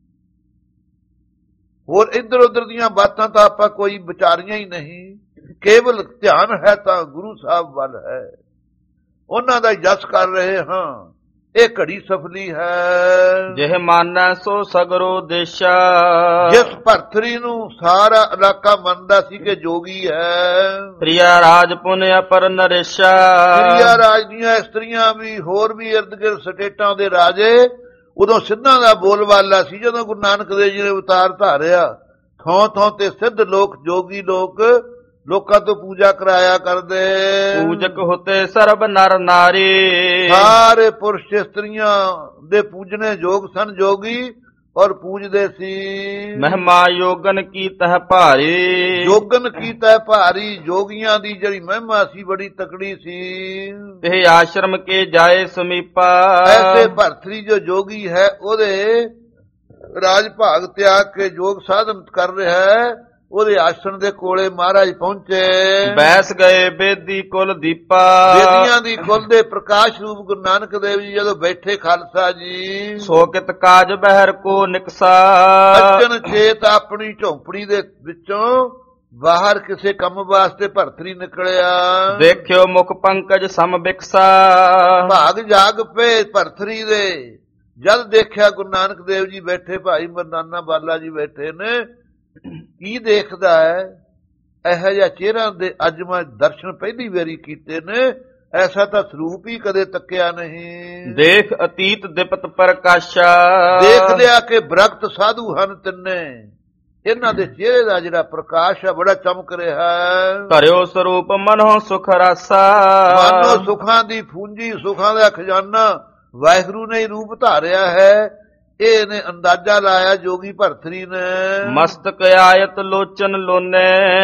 ਹੋਰ ਇੱਧਰ ਉੱਧਰ ਦੀਆਂ ਬਾਤਾਂ ਤਾਂ ਆਪਾਂ ਕੋਈ ਵਿਚਾਰੀਆਂ ਹੀ ਨਹੀਂ, ਕੇਵਲ ਧਿਆਨ ਹੈ ਤਾਂ ਗੁਰੂ ਸਾਹਿਬ ਵੱਲ ਹੈ, ਉਹਨਾਂ ਦਾ ਜਸ ਕਰ ਰਹੇ ਹਾਂ। ਇਹ ਘੜੀ ਸਫਲੀ ਹੈ। ਜਿਹ ਮਾਨੈ ਸੋ ਸਗਰੋ ਦੇਸ਼ਾ। ਜਿਸ ਭਰਥਰੀ ਨੂੰ ਸਾਰਾ ਇਲਾਕਾ ਮੰਨਦਾ ਸੀ ਕਿ ਜੋਗੀ ਹੈ। ਪ੍ਰਿਆ ਰਾਜ ਪੁਨਿਆ ਪਰ ਨਰੇਸ਼ਾ। ਪ੍ਰਿਆ ਰਾਜ ਦੀਆਂ ਇਸਤਰੀਆਂ ਵੀ ਹੋਰ ਵੀ ਇਰਦ ਗਿਰਦ ਸਟੇਟਾਂ ਦੇ ਰਾਜੇ ਉਦੋਂ ਸਿੱਧਾਂ ਦਾ ਬੋਲਬਾਲਾ ਸੀ। ਜਦੋਂ ਗੁਰੂ ਨਾਨਕ ਦੇਵ ਜੀ ਨੇ ਅਵਤਾਰ ਧਾਰਿਆ, ਥਾਂ ਥਾਂ ਤੇ ਸਿੱਧ ਲੋਕ ਜੋਗੀ ਲੋਕ ਲੋਕਾਂ ਤੋਂ ਪੂਜਾ ਕਰਾਇਆ ਕਰਦੇ। ਪੂਜਕ ਹੋਤੇ ਸਰਬ ਨਰ ਨਾਰੀ। ਸਾਰੇ ਪੁਰਸ਼ ਇਸਤਰੀਆਂ ਦੇ ਪੂਜਨੇ ਯੋਗ ਸਨ ਜੋਗੀ ਔਰ ਪੂਜਦੇ ਸੀ। ਮਹਿਮਾ ਯੋਗਨ ਕੀ ਤਹ ਭਾਰੀ। ਯੋਗਨ ਕੀ ਤਹ ਭਾਰੀ, ਜੋਗੀਆਂ ਦੀ ਜਿਹੜੀ ਮਹਿਮਾ ਸੀ ਬੜੀ ਤਕੜੀ ਸੀ। ਇਹ ਆਸ਼ਰਮ ਕੇ ਜਾਏ ਸਮੀਪਾ। ਐਸੇ ਭਰਥਰੀ ਜੋ ਜੋਗੀ ਹੈ ਉਹਦੇ ਰਾਜ ਭਾਗ ਤਿਆਗ ਕੇ ਯੋਗ ਸਾਧਨ ਕਰ ਰਿਹਾ ਹੈ, ਉਹਦੇ ਆਸਣ ਦੇ ਕੋਲੇ ਮਹਾਰਾਜ ਪਹੁੰਚੇ। ਬੈਸ ਗਏ ਬੇਦੀ ਕੁਲ ਦੀਪਾ। ਬੇਦੀਆਂ ਦੀ ਕੁਲ ਦੇ ਪ੍ਰਕਾਸ਼ ਰੂਪ ਗੁਰੂ ਨਾਨਕ ਦੇਵ ਜੀ ਜਦੋਂ ਬੈਠੇ ਖਾਲਸਾ ਜੀ। ਸੋਕਿਤ ਕਾਜ ਬਹਿਰ ਕੋ ਨਿਕਸਾ। ਅਚਨ ਚੇਤ ਆਪਣੀ ਝੌਂਪੜੀ ਦੇ ਵਿੱਚੋਂ ਬਾਹਰ ਕਿਸੇ ਕੰਮ ਵਾਸਤੇ ਭਰਥਰੀ ਨਿਕਲਿਆ। ਦੇਖਿਓ ਮੁਖ ਪੰਕਜ ਸਮ ਬਿਕਸਾ। ਭਾਗ ਜਾਗ ਪਏ ਭਰਥਰੀ ਦੇ। ਜਦ ਦੇਖਿਆ ਗੁਰੂ ਨਾਨਕ ਦੇਵ ਜੀ ਬੈਠੇ, ਭਾਈ ਮਰਦਾਨਾ ਬਾਲਾ ਜੀ ਬੈਠੇ ਨੇ, ਕੀ ਦੇਖਦਾ ਹੈ? ਇਹੋ ਜਿਹਾ ਚਿਹਰਾ ਦੇ ਅੱਜ ਮੈਂ ਦਰਸ਼ਨ ਪਹਿਲੀ ਵਾਰੀ ਕੀਤੇ ਨੇ। ਐਸਾ ਤਾਂ ਸਰੂਪ ਹੀ ਕਦੇ ਤੱਕਿਆ ਨਹੀਂ। ਦੇਖ ਅਤੀਤ ਦਿਪਤ ਪ੍ਰਕਾਸ਼ਾ। ਦੇਖ ਲਿਆ ਕਿ ਬ੍ਰਖਤ ਸਾਧੂ ਹਨ ਤਿੰਨੇ। ਇਹਨਾਂ ਦੇ ਚਿਹਰੇ ਦਾ ਜਿਹੜਾ ਪ੍ਰਕਾਸ਼ ਹੈ ਬੜਾ ਚਮਕ ਰਿਹਾ ਹੈ। ਧਰਿਓ ਸਰੂਪ ਮਨੋ ਸੁਖ ਰਾਸਾ, ਮਾਨੋ ਸੁਖਾਂ ਦੀ ਪੂੰਜੀ, ਸੁਖਾਂ ਦਾ ਖਜ਼ਾਨਾ ਵਾਹਿਗੁਰੂ ਨੇ ਹੀ ਰੂਪ ਧਾਰਿਆ ਹੈ। ਇਹ ਨੇ ਅੰਦਾਜ਼ਾ ਲਾਇਆ ਜੋਗੀ ਭਰਤਰੀ ਨੇ। ਮਸਤਕ ਆਇਤ ਲੋਚਨ ਲੋਨੇ,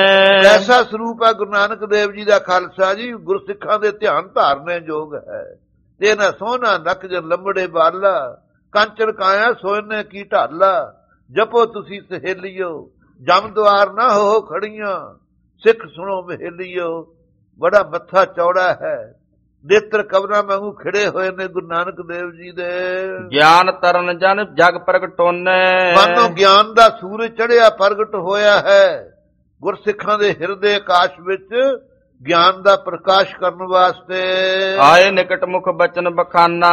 ਐਸਾ ਸਰੂਪ ਹੈ ਗੁਰੂ ਨਾਨਕ ਦੇਵ ਜੀ ਦਾ ਖਾਲਸਾ ਜੀ, ਗੁਰਸਿੱਖਾਂ ਦੇ ਧਿਆਨ ਧਾਰਨੇ ਯੋਗ ਹੈ। ਤੇ ਨਾ ਸੋਹਣਾ ਨਕ ਜਨ ਲੰਬੜੇ ਬਾਲਾ, ਕੰਚਨ ਕਾਇਆ ਸੋਹਣੇ ਕੀ ਢਾਲਾ। ਜਪੋ ਤੁਸੀਂ ਸਹੇਲਿਓ, ਜਮ ਦੁਆਰ ਨਾ ਹੋ ਖੜੀਆਂ, ਸਿੱਖ ਸੁਣੋ ਮਹੇਲਿਓ, ਬੜਾ ਮੱਥਾ ਚੌੜਾ ਹੈ। ਨੇਤਰ ਕਬਰਾਂ ਵਾਂਗੂ ਖਿੜੇ ਹੋਏ ਨੇ ਗੁਰੂ ਨਾਨਕ ਦੇਵ ਜੀ ਦੇ। ਗਿਆਨ ਤਰਨ ਜਨ ਜਗ ਪ੍ਰਗਟੋਨੇ, ਮਾਨੋ ਗਿਆਨ ਦਾ ਸੂਰਜ ਚੜ੍ਹਿਆ ਪ੍ਰਗਟ ਹੋਇਆ ਹੈ। ਗੁਰਸਿੱਖਾਂ ਦੇ ਹਿਰਦੇ ਆਕਾਸ਼ ਵਿੱਚ ਗਿਆਨ ਦਾ ਪ੍ਰਕਾਸ਼ ਕਰਨ ਵਾਸਤੇ ਆਏ ਨਿਕਟ ਮੁਖ ਬਚਨ ਬਖਾਨਾ।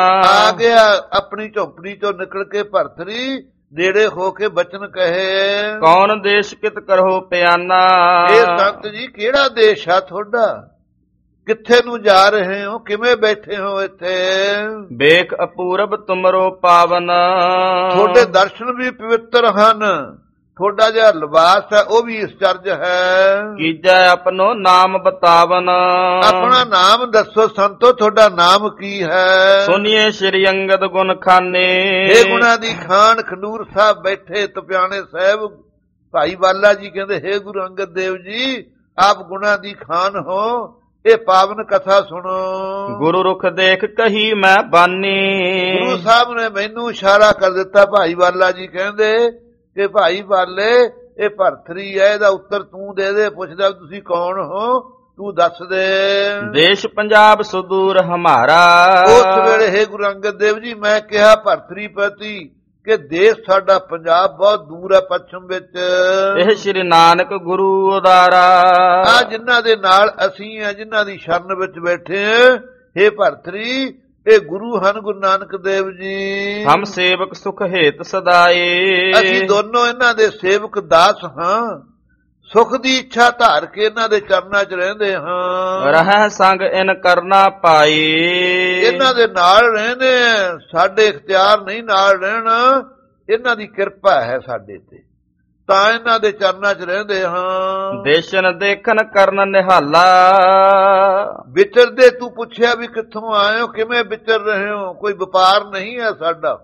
ਆ ਗਿਆ ਆਪਣੀ ਝੋਪੜੀ ਚੋਂ ਨਿਕਲ ਕੇ ਭਰਤਰੀ, ਨੇੜੇ ਹੋ ਕੇ ਬਚਨ ਕਹੇ। ਕੌਣ ਦੇਸ਼ ਕਿਤ ਕਰੋ ਪਿਆਨਾ, ਇਹ ਸੰਤ ਜੀ ਕਿਹੜਾ ਦੇਸ਼ ਆ ਤੁਹਾਡਾ, ਕਿੱਥੇ ਨੂੰ ਜਾ ਰਹੇ ਹੋ, ਕਿਵੇਂ ਬੈਠੇ ਹੋ ਇੱਥੇ। ਵੇਖ ਅਪੂਰਬ ਤੁਮਰੋ ਪਾਵਨ, ਤੁਹਾਡੇ ਦਰਸ਼ਨ ਵੀ ਪਵਿੱਤਰ ਹਨ, ਤੁਹਾਡਾ ਜਿਹੜਾ ਲਿਬਾਸ ਹੈ ਉਹ ਵੀ ਇਸਚਰਜ ਹੈ। ਕੀਜੈ ਆਪਣੋ ਨਾਮ ਬਤਾਵਨ, ਆਪਣਾ ਨਾਮ ਦੱਸੋ ਸੰਤੋ, ਤੁਹਾਡਾ ਨਾਮ ਕੀ ਹੈ। ਸੁਨੀਏ ਸ਼੍ਰੀ ਅੰਗਦ ਗੁਣ ਖਾਨੇ, ਇਹ ਗੁਣਾ ਦੀ ਖਾਨ ਖੰਡੂਰ ਸਾਹਿਬ ਬੈਠੇ ਤਪਿਆਣੇ ਸਾਹਿਬ। ਭਾਈ ਬਾਲਾ ਜੀ ਕਹਿੰਦੇ, ਹੇ ਗੁਰੂ ਅੰਗਦ ਦੇਵ ਜੀ, ਆਪ ਗੁਣਾ ਦੀ ਖਾਨ ਹੋ, ਇਹ ਪਾਵਨ ਕਥਾ ਸੁਣੋ। ਗੁਰੂ ਰੁਖ ਦੇਖ ਕਹੀ ਮੈਂ ਬਾਨੀ, ਗੁਰੂ ਸਾਹਿਬ ਨੇ ਮੈਨੂੰ ਇਸ਼ਾਰਾ ਕਰ ਦਿੱਤਾ। ਭਾਈ ਬਾਲਾ ਜੀ ਕਹਿੰਦੇ ਕਿ ਭਾਈ ਬਾਲੇ, ਇਹ ਭਰਤਰੀ ਹੈ, ਇਹਦਾ ਉੱਤਰ ਤੂੰ ਦੇ ਦੇ। ਪੁੱਛਦਾ ਤੁਸੀਂ ਕੌਣ ਹੋ, ਤੂੰ ਦੱਸ ਦੇ। ਦੇਸ਼ ਪੰਜਾਬ ਸੁਦੂਰ ਹਮਾਰਾ, ਉਸ ਵੇਲੇ ਹੈ ਗੁਰੂ ਅੰਗਦ ਦੇਵ ਜੀ ਮੈਂ ਕਿਹਾ ਭਰਤਰੀ ਪ੍ਰਤੀ ਕਿ ਦੇਸ਼ ਸਾਡਾ ਪੰਜਾਬ ਬਹੁਤ ਦੂਰ ਹੈ ਪੱਛਮ ਵਿੱਚ। ਇਹ ਸ਼੍ਰੀ ਨਾਨਕ ਗੁਰੂ ਉਦਾਰਾ, ਆ ਜਿਨ੍ਹਾਂ ਦੇ ਨਾਲ ਅਸੀਂ ਆ, ਜਿਨ੍ਹਾਂ ਦੀ ਸ਼ਰਨ ਵਿੱਚ ਬੈਠੇ ਹਾਂ, ਹੇ ਭਰਤਰੀ ਇਹ ਗੁਰੂ ਹਨ ਗੁਰੂ ਨਾਨਕ ਦੇਵ ਜੀ। ਹਮ ਸੇਵਕ ਸੁਖ ਹੇਤ ਸਦਾਏ, ਅਸੀਂ ਦੋਨੋਂ ਇਹਨਾਂ ਦੇ ਸੇਵਕ ਦਾਸ ਹਾਂ, ਸੁਖ ਦੀ ਇੱਛਾ ਧਾਰ ਕੇ ਇਹਨਾਂ ਦੇ ਚਰਨਾਂ 'ਚ ਰਹਿੰਦੇ ਹਾਂ। ਰਹਿ ਸੰਗ ਇਨ ਕਰਨਾ ਪਾਈ, ਇਹਨਾਂ ਦੇ ਨਾਲ ਰਹਿੰਦੇ, ਸਾਡੇ ਇਖਤਿਆਰ ਨਹੀਂ ਨਾਲ ਰਹਿਣਾ, ਇਹਨਾਂ ਦੀ ਕਿਰਪਾ ਹੈ ਸਾਡੇ ਤੇ, ਤਾਂ ਇਹਨਾਂ ਦੇ ਚਰਨਾਂ 'ਚ ਰਹਿੰਦੇ ਹਾਂ। ਦੇਸ਼ਨ ਦੇਖਣ ਕਰਨ ਨਿਹਾਲਾ, ਵਿਚਰਦੇ ਤੂੰ ਪੁੱਛਿਆ ਵੀ ਕਿੱਥੋਂ ਆਏ ਹੋ, ਕਿਵੇਂ ਵਿਚਰ ਰਹੇ ਹੋ, ਕੋਈ ਵਪਾਰ ਨਹੀਂ ਹੈ ਸਾਡਾ।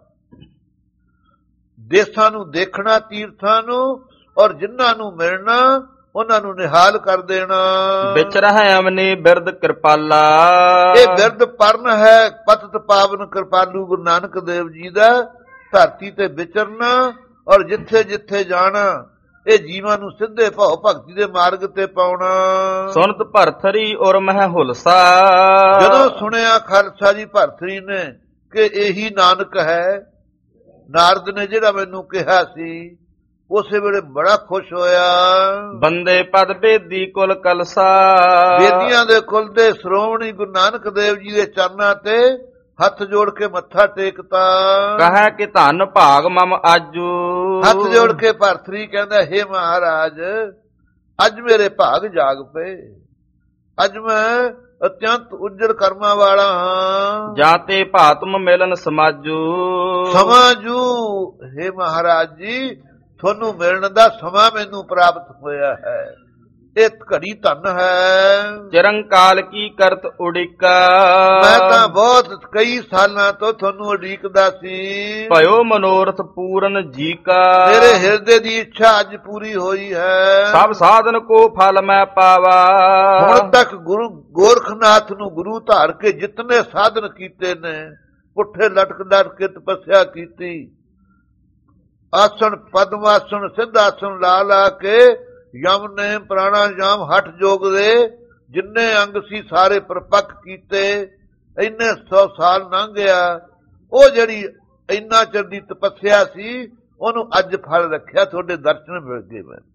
ਦੇਸਾਂ ਨੂੰ ਦੇਖਣਾ, ਤੀਰਥਾਂ ਨੂੰ, ਔਰ ਜਿਨ੍ਹਾਂ ਨੂੰ ਮਿਲਣਾ ਉਹਨਾਂ ਨੂੰ ਨਿਹਾਲ ਕਰ ਦੇਣਾ। ਵਿਚ ਰਹਿ ਅਮਨੀ ਬਿਰਦ ਕਿਰਪਾਲਾ, ਇਹ ਬਿਰਦ ਪਰਨ ਹੈ ਪਤਿਤ ਪਾਵਨ ਕਿਰਪਾਲੂ ਗੁਰੂ ਨਾਨਕ ਦੇਵ ਜੀ ਦਾ। ਧਰਤੀ ਤੇ ਵਿਚਰਨਾ ਔਰ ਜਿੱਥੇ ਜਿੱਥੇ ਜਾਣਾ, ਇਹ ਜੀਵਾਂ ਨੂੰ ਸਿੱਧੇ ਭਾਉ ਭਗਤੀ ਦੇ ਮਾਰਗ ਤੇ ਪਾਉਣਾ। ਸੁਨਤ ਭਰਥਰੀ ਔਰ ਮਹਿ ਹੁਲਸਾ, ਜਦੋਂ ਸੁਣਿਆ ਖਾਲਸਾ ਜੀ ਭਰਥਰੀ ਨੇ ਕਿ ਇਹੀ ਨਾਨਕ ਹੈ, ਨਾਰਦ ਨੇ ਜਿਹੜਾ ਮੈਨੂੰ ਕਿਹਾ ਸੀ, ਉਸੇ ਵੇਲੇ ਬੜਾ ਖੁਸ਼ ਹੋਇਆ। ਬੰਦੇ ਪਦ ਬੇਦੀ ਕੁਲ ਕਲਸਾ, ਬੇਦੀਆਂ ਦੇ ਕੁਲ ਦੇ ਸ਼੍ਰੋਮਣੀ ਗੁਰੂ ਨਾਨਕ ਦੇਵ ਜੀ ਦੇ ਚਰਨਾਂ ਤੇ ਹੱਥ ਜੋੜ ਕੇ ਮੱਥਾ ਟੇਕਤਾ। ਕਹੈ ਕਿ ਧੰਨ ਭਾਗ ਮਮ ਆਜੂ, ਹੱਥ ਜੋੜ ਕੇ ਭਰਤਰੀ ਕਹਿੰਦਾ, ਹੇ ਮਹਾਰਾਜ ਅੱਜ ਮੇਰੇ ਭਾਗ ਜਾਗ ਪਏ, ਅੱਜ ਮੈਂ ਅਤਿਅੰਤ ਉੱਜੜ ਕਰਮਾਂ ਵਾਲਾ ਹਾਂ। ਜਾਂ ਤੇ ਭਾਤਮ ਮਿਲਨ ਸਮਾਜੂ, ਸਮਾਜੂ ਹੇ ਮਹਾਰਾਜ ਜੀ ਤੁਹਾਨੂੰ ਮਿਲਣ ਦਾ ਸਮਾਂ ਮੈਨੂੰ ਪ੍ਰਾਪਤ ਹੋਇਆ ਹੈ, ਇਹ ਘੜੀ ਧਨ ਹੈ। ਚਿਰੰਕਾਲ ਕੀ ਕਰਤ ਉਡੀਕਾ, ਮੈਂ ਤਾਂ ਬਹੁਤ ਕਈ ਸਾਲਾਂ ਤੋਂ ਤੁਹਾਨੂੰ ਉਡੀਕਦਾ ਸੀ। ਭਇਓ ਮਨੋਰਥ ਪੂਰਨ ਜੀ ਕਾ, ਮੇਰੇ ਹਿਰਦੇ ਦੀ ਇੱਛਾ ਅੱਜ ਪੂਰੀ ਹੋਈ ਹੈ। ਸਭ ਸਾਧਨ ਕੋ ਫਲ ਮੈਂ ਪਾਵਾ, ਹੁਣ ਤੱਕ ਗੁਰੂ ਗੋਰਖਨਾਥ ਨੂੰ ਗੁਰੂ ਧਾਰ ਕੇ ਜਿਤਨੇ ਸਾਧਨ ਕੀਤੇ ਨੇ, ਪੁੱਠੇ ਲਟਕ ਲਟਕ ਕੇ ਤਪੱਸਿਆ ਕੀਤੀ, ਆਸਣ ਪਦਮ ਆਸਣ ਸਿੱਧ ਆਸਣ ਲਾ ਲਾ ਕੇ, ਯਮ ਨੇ ਪ੍ਰਾਣਾਯਾਮ ਹਠ ਯੋਗ ਦੇ ਜਿੰਨੇ ਅੰਗ ਸੀ ਸਾਰੇ ਪਰਪੱਕ ਕੀਤੇ। ਇੰਨੇ ਸੌ ਸਾਲ ਲੰਘ ਗਿਆ, ਉਹ ਜਿਹੜੀ ਇੰਨਾ ਚਿਰ ਦੀ ਤਪੱਸਿਆ ਸੀ ਉਹਨੂੰ ਅੱਜ ਫਲ ਰੱਖਿਆ, ਤੁਹਾਡੇ ਦਰਸ਼ਨ ਮਿਲ ਗਏ ਮੈਨੂੰ।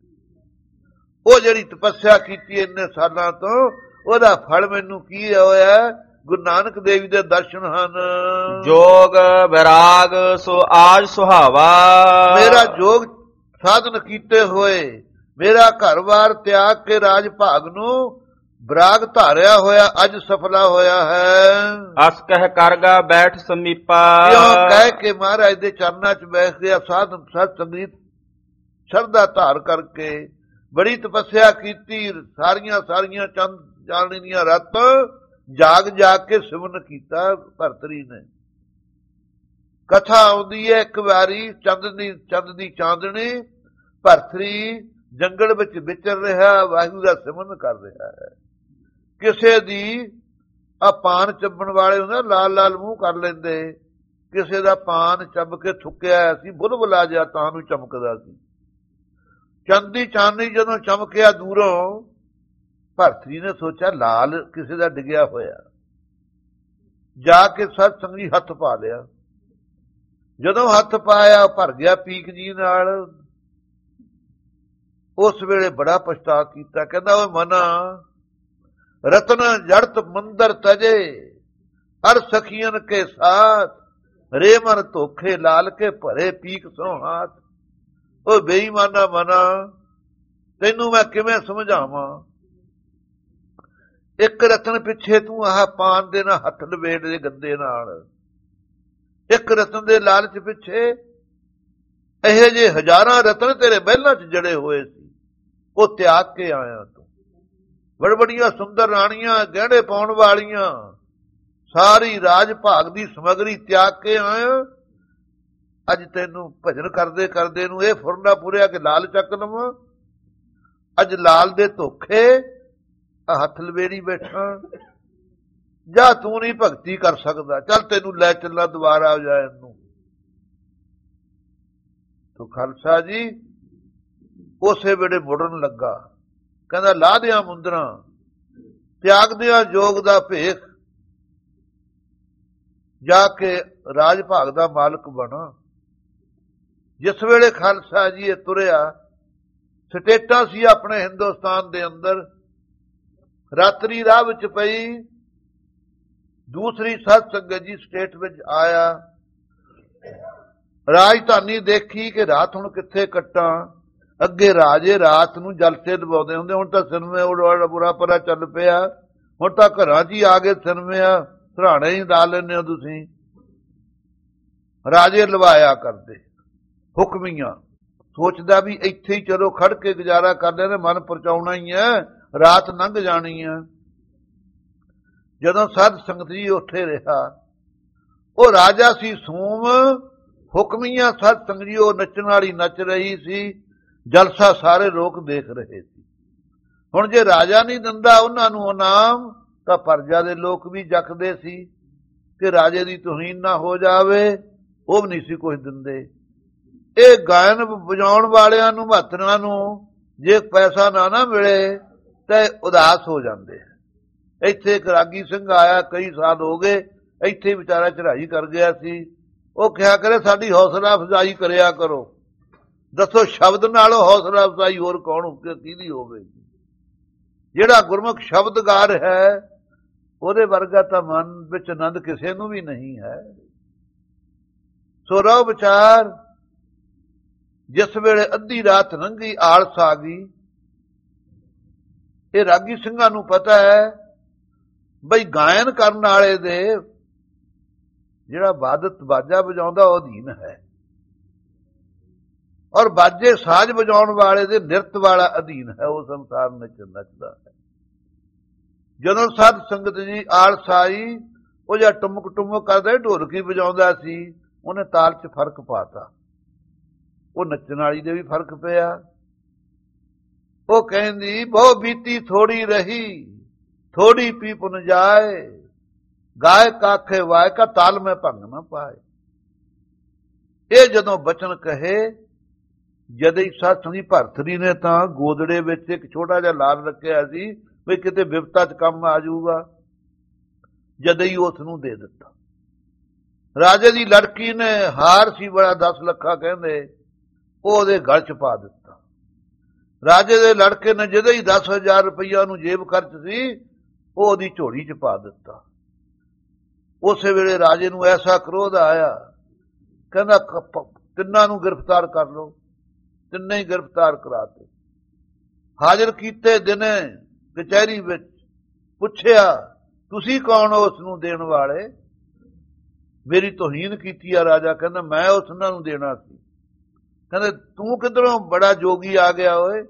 ਉਹ ਜਿਹੜੀ ਤਪੱਸਿਆ ਕੀਤੀ ਇੰਨੇ ਸਾਲਾਂ ਤੋਂ, ਉਹਦਾ ਫਲ ਮੈਨੂੰ ਕੀ ਹੋਇਆ, ਗੁਰੂ ਨਾਨਕ ਦੇਵ ਦੇ ਦਰਸ਼ਨ ਹਨ। ਜੋਗ ਵਿਰਾਗ ਸੋ ਆਜ ਸੁਹਾਵਾ, ਮੇਰਾ ਜੋਗ ਸਾਧਨ ਕੀਤੇ ਹੋਏ, ਮੇਰਾ ਘਰ-ਬਾਰ ਤਿਆਗ ਕੇ ਰਾਜ ਭਾਗ ਨੂੰ ਵਿਰਾਗ ਧਾਰਿਆ ਹੋਇਆ ਅੱਜ ਸਫਲਾ ਹੋਇਆ ਹੈ। ਅਸ ਕਹਿ ਕਰਗਾ ਬੈਠ ਸਮੀਪਾ, ਕਿਉਂ ਕਹਿ ਕੇ ਮਹਾਰਾਜ ਦੇ ਚਰਨਾਂ 'ਚ ਬੈਠ ਗਿਆ, ਸਾਧ ਸਤ ਸੰਗੀਤ ਸ਼ਰਧਾ ਧਾਰ ਕਰਕੇ ਬੜੀ ਤਪੱਸਿਆ ਕੀਤੀ। ਸਾਰੀਆਂ ਸਾਰੀਆਂ ਚੰਦ ਚਾਨਣੀ ਦੀਆਂ ਰਾਤਾਂ ਜਾਗ ਜਾਗ ਕੇ ਸਿਮਰਨ ਕੀਤਾ ਭਰਤਰੀ ਨੇ। ਕਥਾ ਆਉਂਦੀ ਹੈ ਇੱਕ ਵਾਰੀ ਚੰਦ ਦੀ ਚੰਦ ਦੀ ਚਾਂਦਣੀ, ਭਰਤਰੀ ਜੰਗਲ ਵਿੱਚ ਵਿਚਰ ਰਿਹਾ, ਵਾਹਿਗੁਰੂ ਦਾ ਸਿਮਰਨ ਕਰ ਰਿਹਾ ਹੈ। ਕਿਸੇ ਦੀ ਆ ਪਾਨ ਚੱਬਣ ਵਾਲੇ ਹੁੰਦੇ ਲਾਲ ਲਾਲ ਮੂੰਹ ਕਰ ਲੈਂਦੇ, ਕਿਸੇ ਦਾ ਪਾਨ ਚੱਬ ਕੇ ਥੁੱਕਿਆ ਸੀ, ਬੁਲਬੁਲਾ ਜਿਹਾ ਤਾਂ ਨੂੰ ਚਮਕਦਾ ਸੀ। ਚੰਦ ਦੀ ਚਾਨਣੀ ਜਦੋਂ ਚਮਕਿਆ ਦੂਰੋਂ, ਭਰਤਰੀ ਨੇ ਸੋਚਿਆ ਲਾਲ ਕਿਸੇ ਦਾ ਡਿੱਗਿਆ ਹੋਇਆ। ਜਾ ਕੇ ਸਤ ਸੰਗੀ ਹੱਥ ਪਾ ਲਿਆ। ਜਦੋਂ ਹੱਥ ਪਾਇਆ ਭਰ ਗਿਆ ਪੀਕ ਜੀ ਨਾਲ। ਉਸ ਵੇਲੇ ਬੜਾ ਪਛਤਾ ਕੀਤਾ, ਕਹਿੰਦਾ ਓਏ ਮਨਾ ਰਤਨ ਜੜਤ ਮੰਦਰ ਤਜੇ ਅਰ ਸਖੀਨ ਕੇ ਸਾਥ ਰੇ ਮਨ ਧੋਖੇ ਲਾਲ ਕੇ ਭਰੇ ਪੀਕ ਸੋ ਹਾਥ। ਓ ਬੇਈਮਾਨਾ ਮਨਾ, ਤੈਨੂੰ ਮੈਂ ਕਿਵੇਂ ਸਮਝਾਵਾਂ? ਇੱਕ ਰਤਨ ਪਿੱਛੇ ਤੂੰ ਆਹ ਪਾਨ ਦੇ ਨਾਲ ਹੱਥ ਲਵੇੜ ਦੇ ਗੰਦੇ ਨਾਲ, ਇੱਕ ਰਤਨ ਦੇ ਲਾਲਚ ਪਿੱਛੇ ਇਹੋ ਜਿਹੇ ਹਜ਼ਾਰਾਂ ਰਤਨ ਤੇਰੇ ਮਹਿਲਾਂ 'ਚ ਜੜੇ ਹੋਏ ਸੀ, ਉਹ ਤਿਆਗ ਕੇ ਆਇਆ ਤੂੰ। ਬੜ ਬੜੀਆਂ ਸੁੰਦਰ ਰਾਣੀਆਂ, ਗਹਿਣੇ ਪਾਉਣ ਵਾਲੀਆਂ, ਸਾਰੀ ਰਾਜ ਭਾਗ ਦੀ ਸਮਗਰੀ ਤਿਆਗ ਕੇ ਆਇਆ। ਅੱਜ ਤੈਨੂੰ ਭਜਨ ਕਰਦੇ ਕਰਦੇ ਨੂੰ ਇਹ ਫੁਰਨਾ ਪੁਰਿਆ ਕਿ ਲਾਲ ਚੱਕ ਲਵਾਂ। ਅੱਜ ਲਾਲ ਦੇ ਧੋਖੇ ਹੱਥ ਲਵੇੜੀ ਬੈਠਾ। ਜਾਂ ਤੂੰ ਨਹੀਂ ਭਗਤੀ ਕਰ ਸਕਦਾ, ਚੱਲ ਤੈਨੂੰ ਲੈ ਚੱਲਾ ਦੁਬਾਰਾ ਆ ਜਾ ਇਹਨੂੰ। ਤੂੰ ਖਾਲਸਾ ਜੀ ਉਸੇ ਵੇਲੇ ਮੁੜਨ ਲੱਗਾ, ਕਹਿੰਦਾ ਲਾ ਦਿਆਂ ਮੁੰਦਰਾਂ, ਤਿਆਗ ਦਿਆਂ ਜੋਗ ਦਾ ਭੇਖ, ਜਾ ਕੇ ਰਾਜ ਭਾਗ ਦਾ ਮਾਲਕ ਬਣਾ। ਜਿਸ ਵੇਲੇ ਖਾਲਸਾ ਜੀ ਇਹ ਤੁਰਿਆ, ਸਟੇਟਾਂ ਸੀ ਆਪਣੇ ਹਿੰਦੁਸਤਾਨ ਦੇ ਅੰਦਰ। ਰਾਤਰੀ ਰਾਹ ਵਿੱਚ ਪਈ, ਦੂਸਰੀ ਸਤ ਸੰਗਤ ਜੀ ਸਟੇਟ ਵਿੱਚ ਆਇਆ। ਰਾਜਧਾਨੀ ਦੇਖੀ ਕਿ ਰਾਤ ਹੁਣ ਕਿੱਥੇ ਕੱਟਾਂ। ਅੱਗੇ ਰਾਜੇ ਰਾਤ ਨੂੰ ਜਲਸੇ ਦਬਾਉਂਦੇ ਹੁੰਦੇ, ਹੁਣ ਤਾਂ ਸਿਨਮੇ ਬੁਰਾ ਪਰਾ ਚੱਲ ਪਿਆ, ਹੁਣ ਤਾਂ ਘਰਾਂ 'ਚ ਹੀ ਆ ਗਏ ਸਿਨਮੇ, ਆ ਸਰਾਣੇ ਹੀ ਲਾ ਲੈਂਦੇ ਹੋ ਤੁਸੀਂ। ਰਾਜੇ ਲਵਾਇਆ ਕਰਦੇ ਹੁਕਮੀਆਂ, ਸੋਚਦਾ ਵੀ ਇੱਥੇ ਹੀ ਚਲੋ ਖੜ ਕੇ ਗੁਜ਼ਾਰਾ ਕਰ ਲੈਂਦੇ, ਮਨ ਪਰਚਾਉਣਾ ਹੀ ਹੈ, ਰਾਤ ਲੰਘ ਜਾਣੀ ਹੈ। ਜਦੋਂ ਸਾਧ ਸੰਗਤ ਜੀ ਉੱਥੇ ਰਿਹਾ, ਉਹ ਰਾਜਾ ਸੀ ਸੂਮ, ਹੁਕਮੀਆਂ ਸਾਧ ਸੰਗਤ ਜੀ ਉਹ ਨੱਚਣ ਵਾਲੀ ਨੱਚ ਰਹੀ ਸੀ, ਜਲਸਾ ਸਾਰੇ ਲੋਕ ਦੇਖ ਰਹੇ ਸੀ। ਹੁਣ ਜੇ ਰਾਜਾ ਨਹੀਂ ਦਿੰਦਾ ਉਹਨਾਂ ਨੂੰ ਇਨਾਮ, ਤਾਂ ਪਰਜਾ ਦੇ ਲੋਕ ਵੀ ਜੱਕਦੇ ਸੀ ਕਿ ਰਾਜੇ ਦੀ ਤੋਹੀਨ ਨਾ ਹੋ ਜਾਵੇ, ਉਹ ਵੀ ਨਹੀਂ ਸੀ ਕੁਝ ਦਿੰਦੇ। ਇਹ ਗਾਇਨ ਵਜਾਉਣ ਵਾਲਿਆਂ ਨੂੰ, ਮਹੱਤਰਾਂ ਨੂੰ ਜੇ ਪੈਸਾ ਨਾ ਨਾ ਮਿਲੇ ਤਾਂ ਉਦਾਸ ਹੋ ਜਾਂਦੇ। ਇੱਥੇ ਇੱਕ ਰਾਗੀ ਸਿੰਘ ਆਇਆ, ਕਈ ਸਾਲ ਹੋ ਗਏ, ਇੱਥੇ ਵਿਚਾਰਾ ਚੜ੍ਹਾਈ ਕਰ ਗਿਆ ਸੀ। ਉਹ ਕਿਹਾ ਕਰੇ ਸਾਡੀ ਹੌਸਲਾ ਅਫਜ਼ਾਈ ਕਰਿਆ ਕਰੋ। ਦੱਸੋ ਸ਼ਬਦ ਨਾਲੋਂ ਹੌਸਲਾ ਅਫਜ਼ਾਈ ਹੋਰ ਕੌਣ ਕਿਹਦੀ ਹੋਵੇਗੀ? ਜਿਹੜਾ ਗੁਰਮੁਖ ਸ਼ਬਦਗਾਰ ਹੈ ਉਹਦੇ ਵਰਗਾ ਤਾਂ ਮਨ ਵਿੱਚ ਆਨੰਦ ਕਿਸੇ ਨੂੰ ਵੀ ਨਹੀਂ ਹੈ। ਸੋ ਰਹੋ ਵਿਚਾਰ। ਜਿਸ ਵੇਲੇ ਅੱਧੀ ਰਾਤ ਲੰਘੀ, ਆਲਸ ਆ ਗਈ। ਇਹ ਰਾਗੀ ਸਿੰਘਾਂ ਨੂੰ ਪਤਾ ਹੈ ਬਈ ਗਾਇਨ ਕਰਨ ਵਾਲੇ ਦੇ ਜਿਹੜਾ ਬਾਦਤ ਬਾਜਾ ਵਜਾਉਂਦਾ ਉਹ ਅਧੀਨ ਹੈ, ਔਰ ਬਾਜੇ ਸਾਜ਼ ਵਜਾਉਣ ਵਾਲੇ ਦੇ ਨਿਰਤ ਵਾਲਾ ਅਧੀਨ ਹੈ। ਉਹ ਸੰਸਾਰ ਵਿੱਚ ਨੱਚਦਾ ਹੈ। ਜਦੋਂ ਸਾਧ ਸੰਗਤ ਜੀ ਆਲਸ ਆਈ, ਉਹ ਜਾਂ ਟੁਮਕ ਟੁਮਕ ਕਰਦਾ ਢੋਲਕੀ ਵਜਾਉਂਦਾ ਸੀ, ਉਹਨੇ ਤਾਲ 'ਚ ਫਰਕ ਪਾਤਾ। ਉਹ ਨੱਚਣ ਵਾਲੀ ਦੇ ਵੀ ਫਰਕ ਪਿਆ। ਉਹ ਕਹਿੰਦੀ ਬਹੁ ਬੀਤੀ ਥੋੜੀ ਰਹੀ, ਥੋੜੀ ਪੀ ਪੁਨ ਜਾਏ, ਗਾਏ ਕਾਖੇ ਵਾਏ ਕਾ ਤਾਲ ਮੈਂ ਭੰਗ ਨਾ ਪਾਏ। ਇਹ ਜਦੋਂ ਬਚਨ ਕਹੇ, ਜਦ ਹੀ ਸਾਧ ਸੰਗੀ ਭਰਤਰੀ ਨੇ ਤਾਂ ਗੋਦੜੇ ਵਿੱਚ ਇੱਕ ਛੋਟਾ ਜਿਹਾ ਲਾਲ ਰੱਖਿਆ ਸੀ ਵੀ ਕਿਤੇ ਵਿਪਤਾ 'ਚ ਕੰਮ ਆ ਜਾਊਗਾ, ਜਦ ਹੀ ਉਸ ਨੂੰ ਦੇ ਦਿੱਤਾ। ਰਾਜੇ ਦੀ ਲੜਕੀ ਨੇ ਹਾਰ ਸੀ ਬੜਾ, ਦਸ ਲੱਖਾਂ ਕਹਿੰਦੇ, ਉਹ ਉਹਦੇ ਗਲ 'ਚ ਪਾ ਦਿੱਤਾ। ਰਾਜੇ ਦੇ ਲੜਕੇ ਨੇ ਜਿਹਦੇ ਹੀ ਦਸ ਹਜ਼ਾਰ ਰੁਪਈਆ ਉਹਨੂੰ ਜੇਬ ਖਰਚ ਸੀ, ਉਹ ਉਹਦੀ ਝੋਲੀ 'ਚ ਪਾ ਦਿੱਤਾ। ਉਸੇ ਵੇਲੇ ਰਾਜੇ ਨੂੰ ਐਸਾ ਕ੍ਰੋਧ ਆਇਆ, ਕਹਿੰਦਾ ਤਿੰਨਾਂ ਨੂੰ ਗ੍ਰਿਫਤਾਰ ਕਰ ਲਓ। ਤਿੰਨੇ ਹੀ ਗ੍ਰਿਫਤਾਰ ਕਰਾਤੇ, ਹਾਜ਼ਰ ਕੀਤੇ ਦਿਨੇ ਕਚਹਿਰੀ ਵਿੱਚ। ਪੁੱਛਿਆ ਤੁਸੀਂ ਕੌਣ ਹੋ ਉਸ ਨੂੰ ਦੇਣ ਵਾਲੇ? ਮੇਰੀ ਤੋਹੀਨ ਕੀਤੀ ਆ। ਰਾਜਾ ਕਹਿੰਦਾ ਮੈਂ ਉਸ ਨੂੰ ਦੇਣਾ ਸੀ। ਕਹਿੰਦੇ ਤੂੰ ਕਿਧਰੋਂ ਬੜਾ ਜੋਗੀ ਆ ਗਿਆ ਓਏ।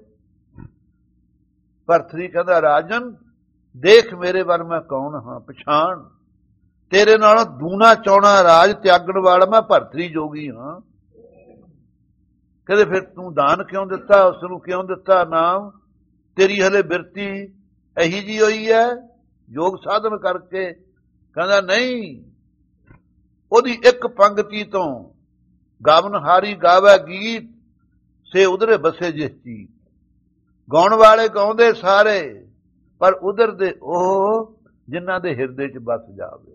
ਭਰਤਰੀ ਕਹਿੰਦਾ ਰਾਜਨ ਦੇਖ ਮੇਰੇ ਵੱਲ ਮੈਂ ਕੌਣ ਹਾਂ, ਪਛਾਣ। ਤੇਰੇ ਨਾਲੋਂ ਦੂਣਾ ਚੌਣਾ ਰਾਜ ਤਿਆਗਣ ਵਾਲਾ ਮੈਂ ਭਰਤਰੀ ਜੋਗੀ ਹਾਂ। ਕਹਿੰਦੇ ਫਿਰ ਤੂੰ ਦਾਨ ਕਿਉਂ ਦਿੱਤਾ, ਉਸ ਨੂੰ ਕਿਉਂ ਦਿੱਤਾ ਨਾਮ? ਤੇਰੀ ਹਲੇ ਬਿਰਤੀ ਇਹੀ ਜੀ ਹੋਈ ਹੈ ਯੋਗ ਸਾਧਨ ਕਰਕੇ? ਕਹਿੰਦਾ ਨਹੀਂ, ਉਹਦੀ ਇੱਕ ਪੰਗਤੀ ਤੋਂ ਗਾਵਨਹਾਰੀ ਗਾਵੇ ਗੀਤ ਸੇ ਉਧਰੇ ਬਸੇ ਜਿਸ ਚੀਤ। ਗਾਉਣ ਵਾਲੇ ਗਾਉਂਦੇ ਸਾਰੇ, ਪਰ ਉਧਰ ਦੇ ਉਹ ਜਿਨ੍ਹਾਂ ਦੇ ਹਿਰਦੇ 'ਚ ਬਸ ਜਾਵੇ।